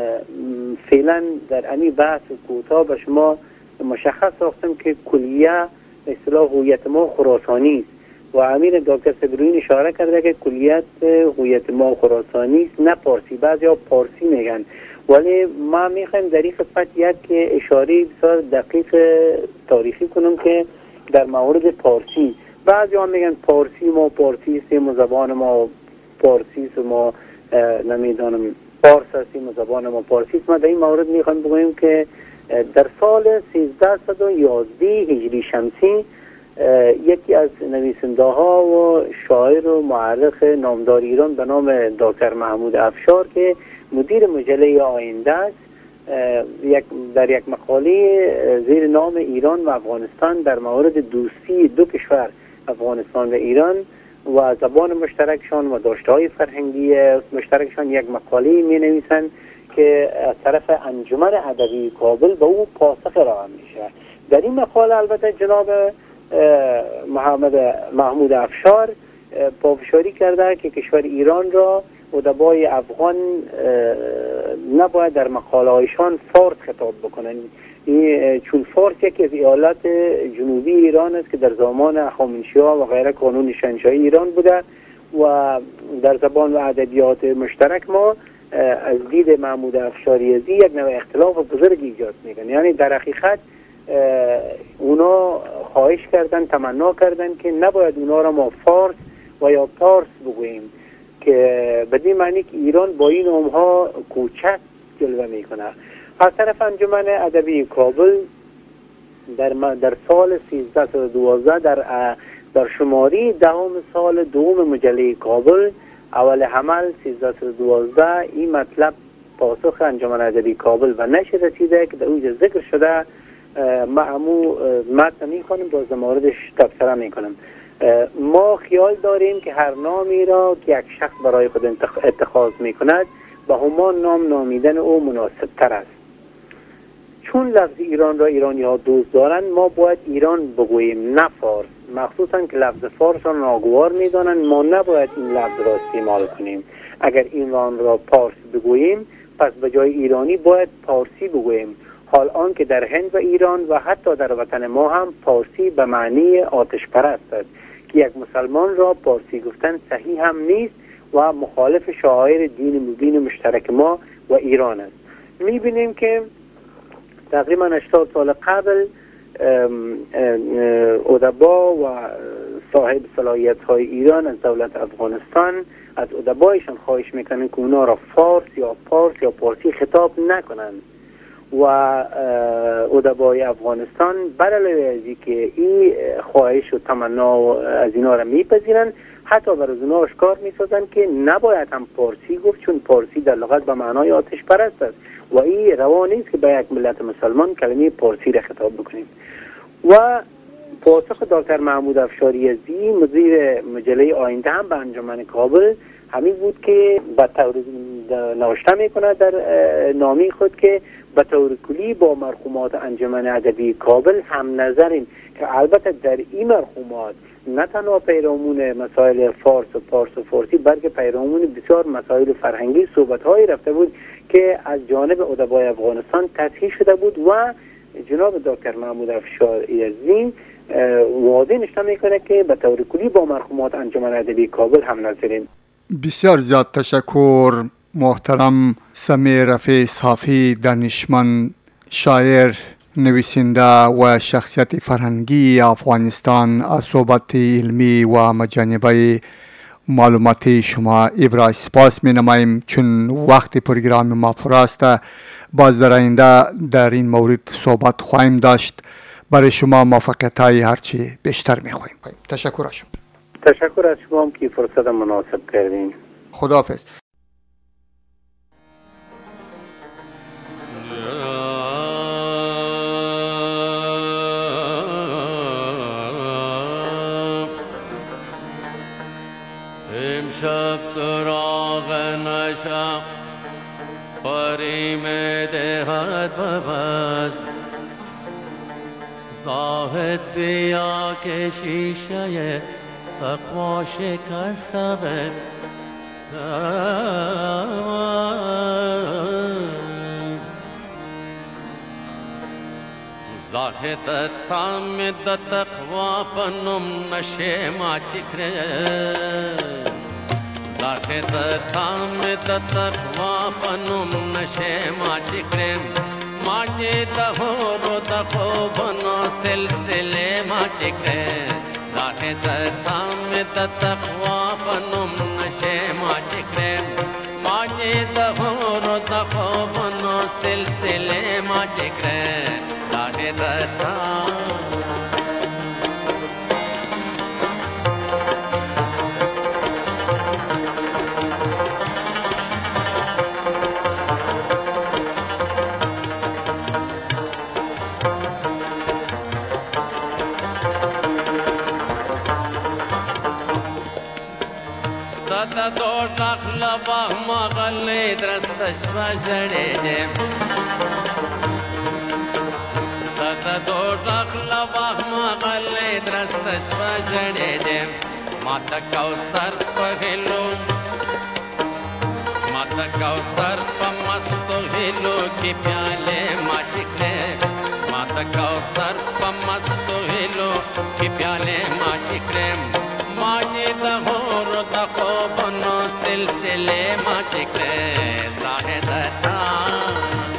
فعلا در امی بحث کوتاه به شما مشخص ساختم که کلیه اصطلاح هویت ما خراسانی است و امیر دکتر سیبروین اشاره کرده که کلیت هویت ما خراسانی است، نه پارسی. بعضیا پارسی میگن، ولی ما میخوایم در این خدمت یک اشاره بسیار دقیق تاریخی کنم که در مورد پارسی بعضیا میگن پارسی ما پارسی هستیم و زبان ما پارسی است و ما نمیدانم پارس هستیم و زبان ما پارسی است. ما در این مورد میخوایم بگوییم که در سال سیزده و یازده هجری شمسی یکی از نویسنده ها و شاعر و معرخ نامدار ایران به نام دکتر محمود افشار که مدیر مجله آینده است، یک در یک مقاله زیر نام ایران و افغانستان در مورد دوستی دو کشور افغانستان و ایران و زبان مشترکشان و داشته‌های فرهنگی مشترکشان یک مقاله می نویسند که از طرف انجمن ادبی کابل به او پاسخ ارائه میشه. در این مقاله البته جناب محمد محمود افشار پافشاری کرده که کشور ایران را ادبای افغان نباید در مقاله هایشان فارس خطاب بکنن، چون فارس یکی از ایالات جنوبی ایران است که در زمان هخامنشی‌ها و غیره قانون شاهنشاهی ایران بوده و در زبان و ادبیات مشترک ما از دید محمود افشاریزی یک نوع اختلاف بزرگ ایجاد میکنه. یعنی در حقیقت اونا خواهش کردن، تمنا کردن که نباید اونا را ما فارس و یا پارس بگوییم، که بدین معنی که ایران با این نام‌ها کوچک جلوه میکنه. از طرف انجمن ادبی کابل در در سال سیزده و دوازده در در شماری دهم سال دوم مجله کابل اول حمل سیزده و دوازده این مطلب پاسخ انجمن ادبی کابل و نشر رسیده که در اونجا ذکر شده. معمو متن میخوانیم، باز موردش تبصره میکنم. ما خیال داریم که هر نامی را که یک شخص برای خود اتخاذ میکند به همان نام نامیدن او مناسب تر است. چون لفظ ایران را ایرانی ها دوست دارند، ما باید ایران بگوییم نه فارس، مخصوصا که لفظ فارس را ناگوار میدانند. ما نباید این لفظ را استعمال کنیم. اگر ایران را پارس بگوییم، پس به جای ایرانی باید پارسی بگوییم، حال آن که در هند و ایران و حتی در وطن ما هم پارسی به معنی آتش پرست است که یک مسلمان را پارسی گفتن صحیح هم نیست و مخالف شعائر دین مبین مشترک ما و ایران است. میبینیم که تقریبا هشتاد سال قبل ادبا و صاحب صلاحیت های ایران از دولت افغانستان از ادبایشان خواهش میکنن که اونا را فارس یا پارس یا پارسی خطاب نکنند و ادبای افغانستان برعلاوه از اینکه این خواهش و تمنا از اینا را میپذیرن، حتی بر از اونا آشکار میسازن که نباید هم پارسی گفت، چون پارسی در لغت به معنای آتش پرست است و این روا نیست که به یک ملت مسلمان کلمه پارسی را خطاب بکنیم. و پاسخ دکتر محمود افشاریزی مدیر مجله آینده هم به انجمن کابل همین بود که به طور نوشته میکنه در نامی خود که به طور کلی با مرحومات انجمن ادبی کابل هم نظریم که البته در این مرحومات نه تنها پیرامون مسائل فارس و پارس و فارسی بلکه پیرامون بسیار مسائل فرهنگی صحبت‌هایی رفته بود که از جانب ادبای افغانستان تصحیح شده بود و جناب دکتر محمود افشار یزدی واضح نشان میکنه که به طور کلی با مرحومات انجمن ادبی کابل هم نظریم. بسیار زیاد تشکر محترم سمیر رفیع صافی، دانشمند، شاعر، نویسنده و شخصیت فرهنگی افغانستان از صحبت علمی و مجانبه معلوماتی شما ابراز سپاس می نماییم. چون وقت پروگرام ما فراست، باز در آینده در این مورد صحبت خواهیم داشت. برای شما موفقیت های هرچی بیشتر می خواهیم. تشکر از شما. تشکر از شما که فرصت مناسب کردین. خداحافظ. امشب سراغ نشم پری می دهد ببزم، زاهد بیا که شیشه تقوا شکسته به زاهد تام د تقوا پنم نشه ماتی کرد، زاهد تام د تقوا پنم نشه ماتی کرد، ماتی دهورو دخوبنو سلسله ماتی کرد، زاهد تام د تقوا پنم نشه ماتی کرد، ماتی دهورو دخوبنو سلسله ماتی کرد، زاهد تام د دوزخ لبه مغلی درسته شپه ژړېدم، د دوزخ لبه مغلی درسته شپه ژړېدم، ما ته کوثر په هیلو ما ته کوثر په مستو هیلو کې پیالې ماتې کړې، ما ته کوثر په مستو هیلو کې پیالې ماتې کړې، ماجی دهورو دخوبنو سلسلے ماتی کرے، زاہد تام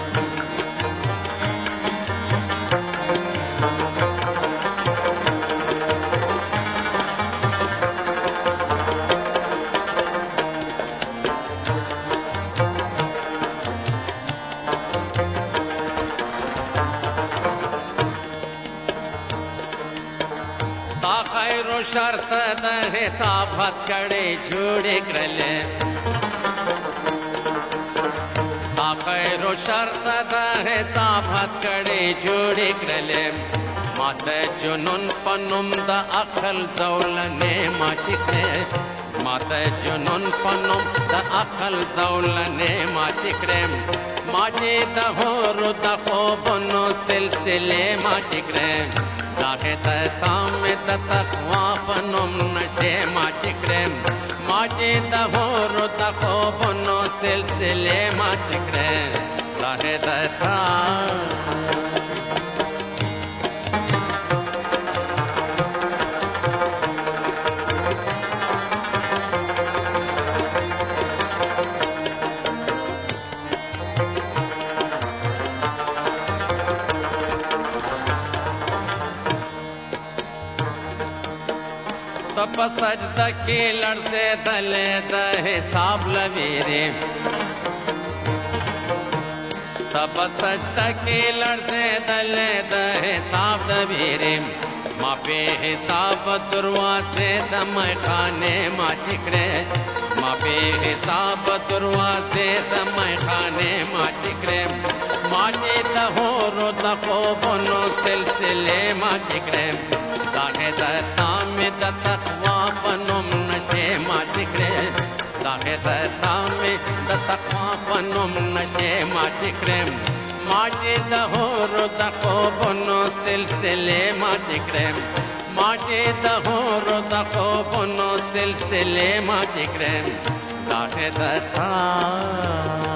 शर्त द हिसाब कड़े जोड़े करले, आखिरो शर्त द हिसाब कड़े जोड़े करले, मात जुनून पनुम द अकल ज़ौलने माचिकरे, मात जुनून पनुम द अकल ज़ौलने माचिकरे, माजे दहोरो दखोबनो सिलसिले माचिकरे, زاهد تام د تقوا پنم نشه ماتی کرم، ماجی دهورو دخوبنو سلسله ماتی کرم، زاهد تام तब सजदा के लड़से दले द हिसाब लवीरे, तब सजदा के लड़से दले द हिसाब लवीरे, माँ पे हिसाब दरवाजे द मैखाने माटी करे, माँ पे हिसाब दरवाजे द मैखाने माटी करे, माटी दहोरो दखोबनो सिलसिले माटी करे, زاهد تام د تقوا پنم نشه ماتی کرے، زاهد تام د تقوا پنم نشه ماتی کرے، ماجی دهورو دخوبنو سلسله ماتی کرے، ماجه دهور دخوبونو سلسله ما دکرم داخل دتا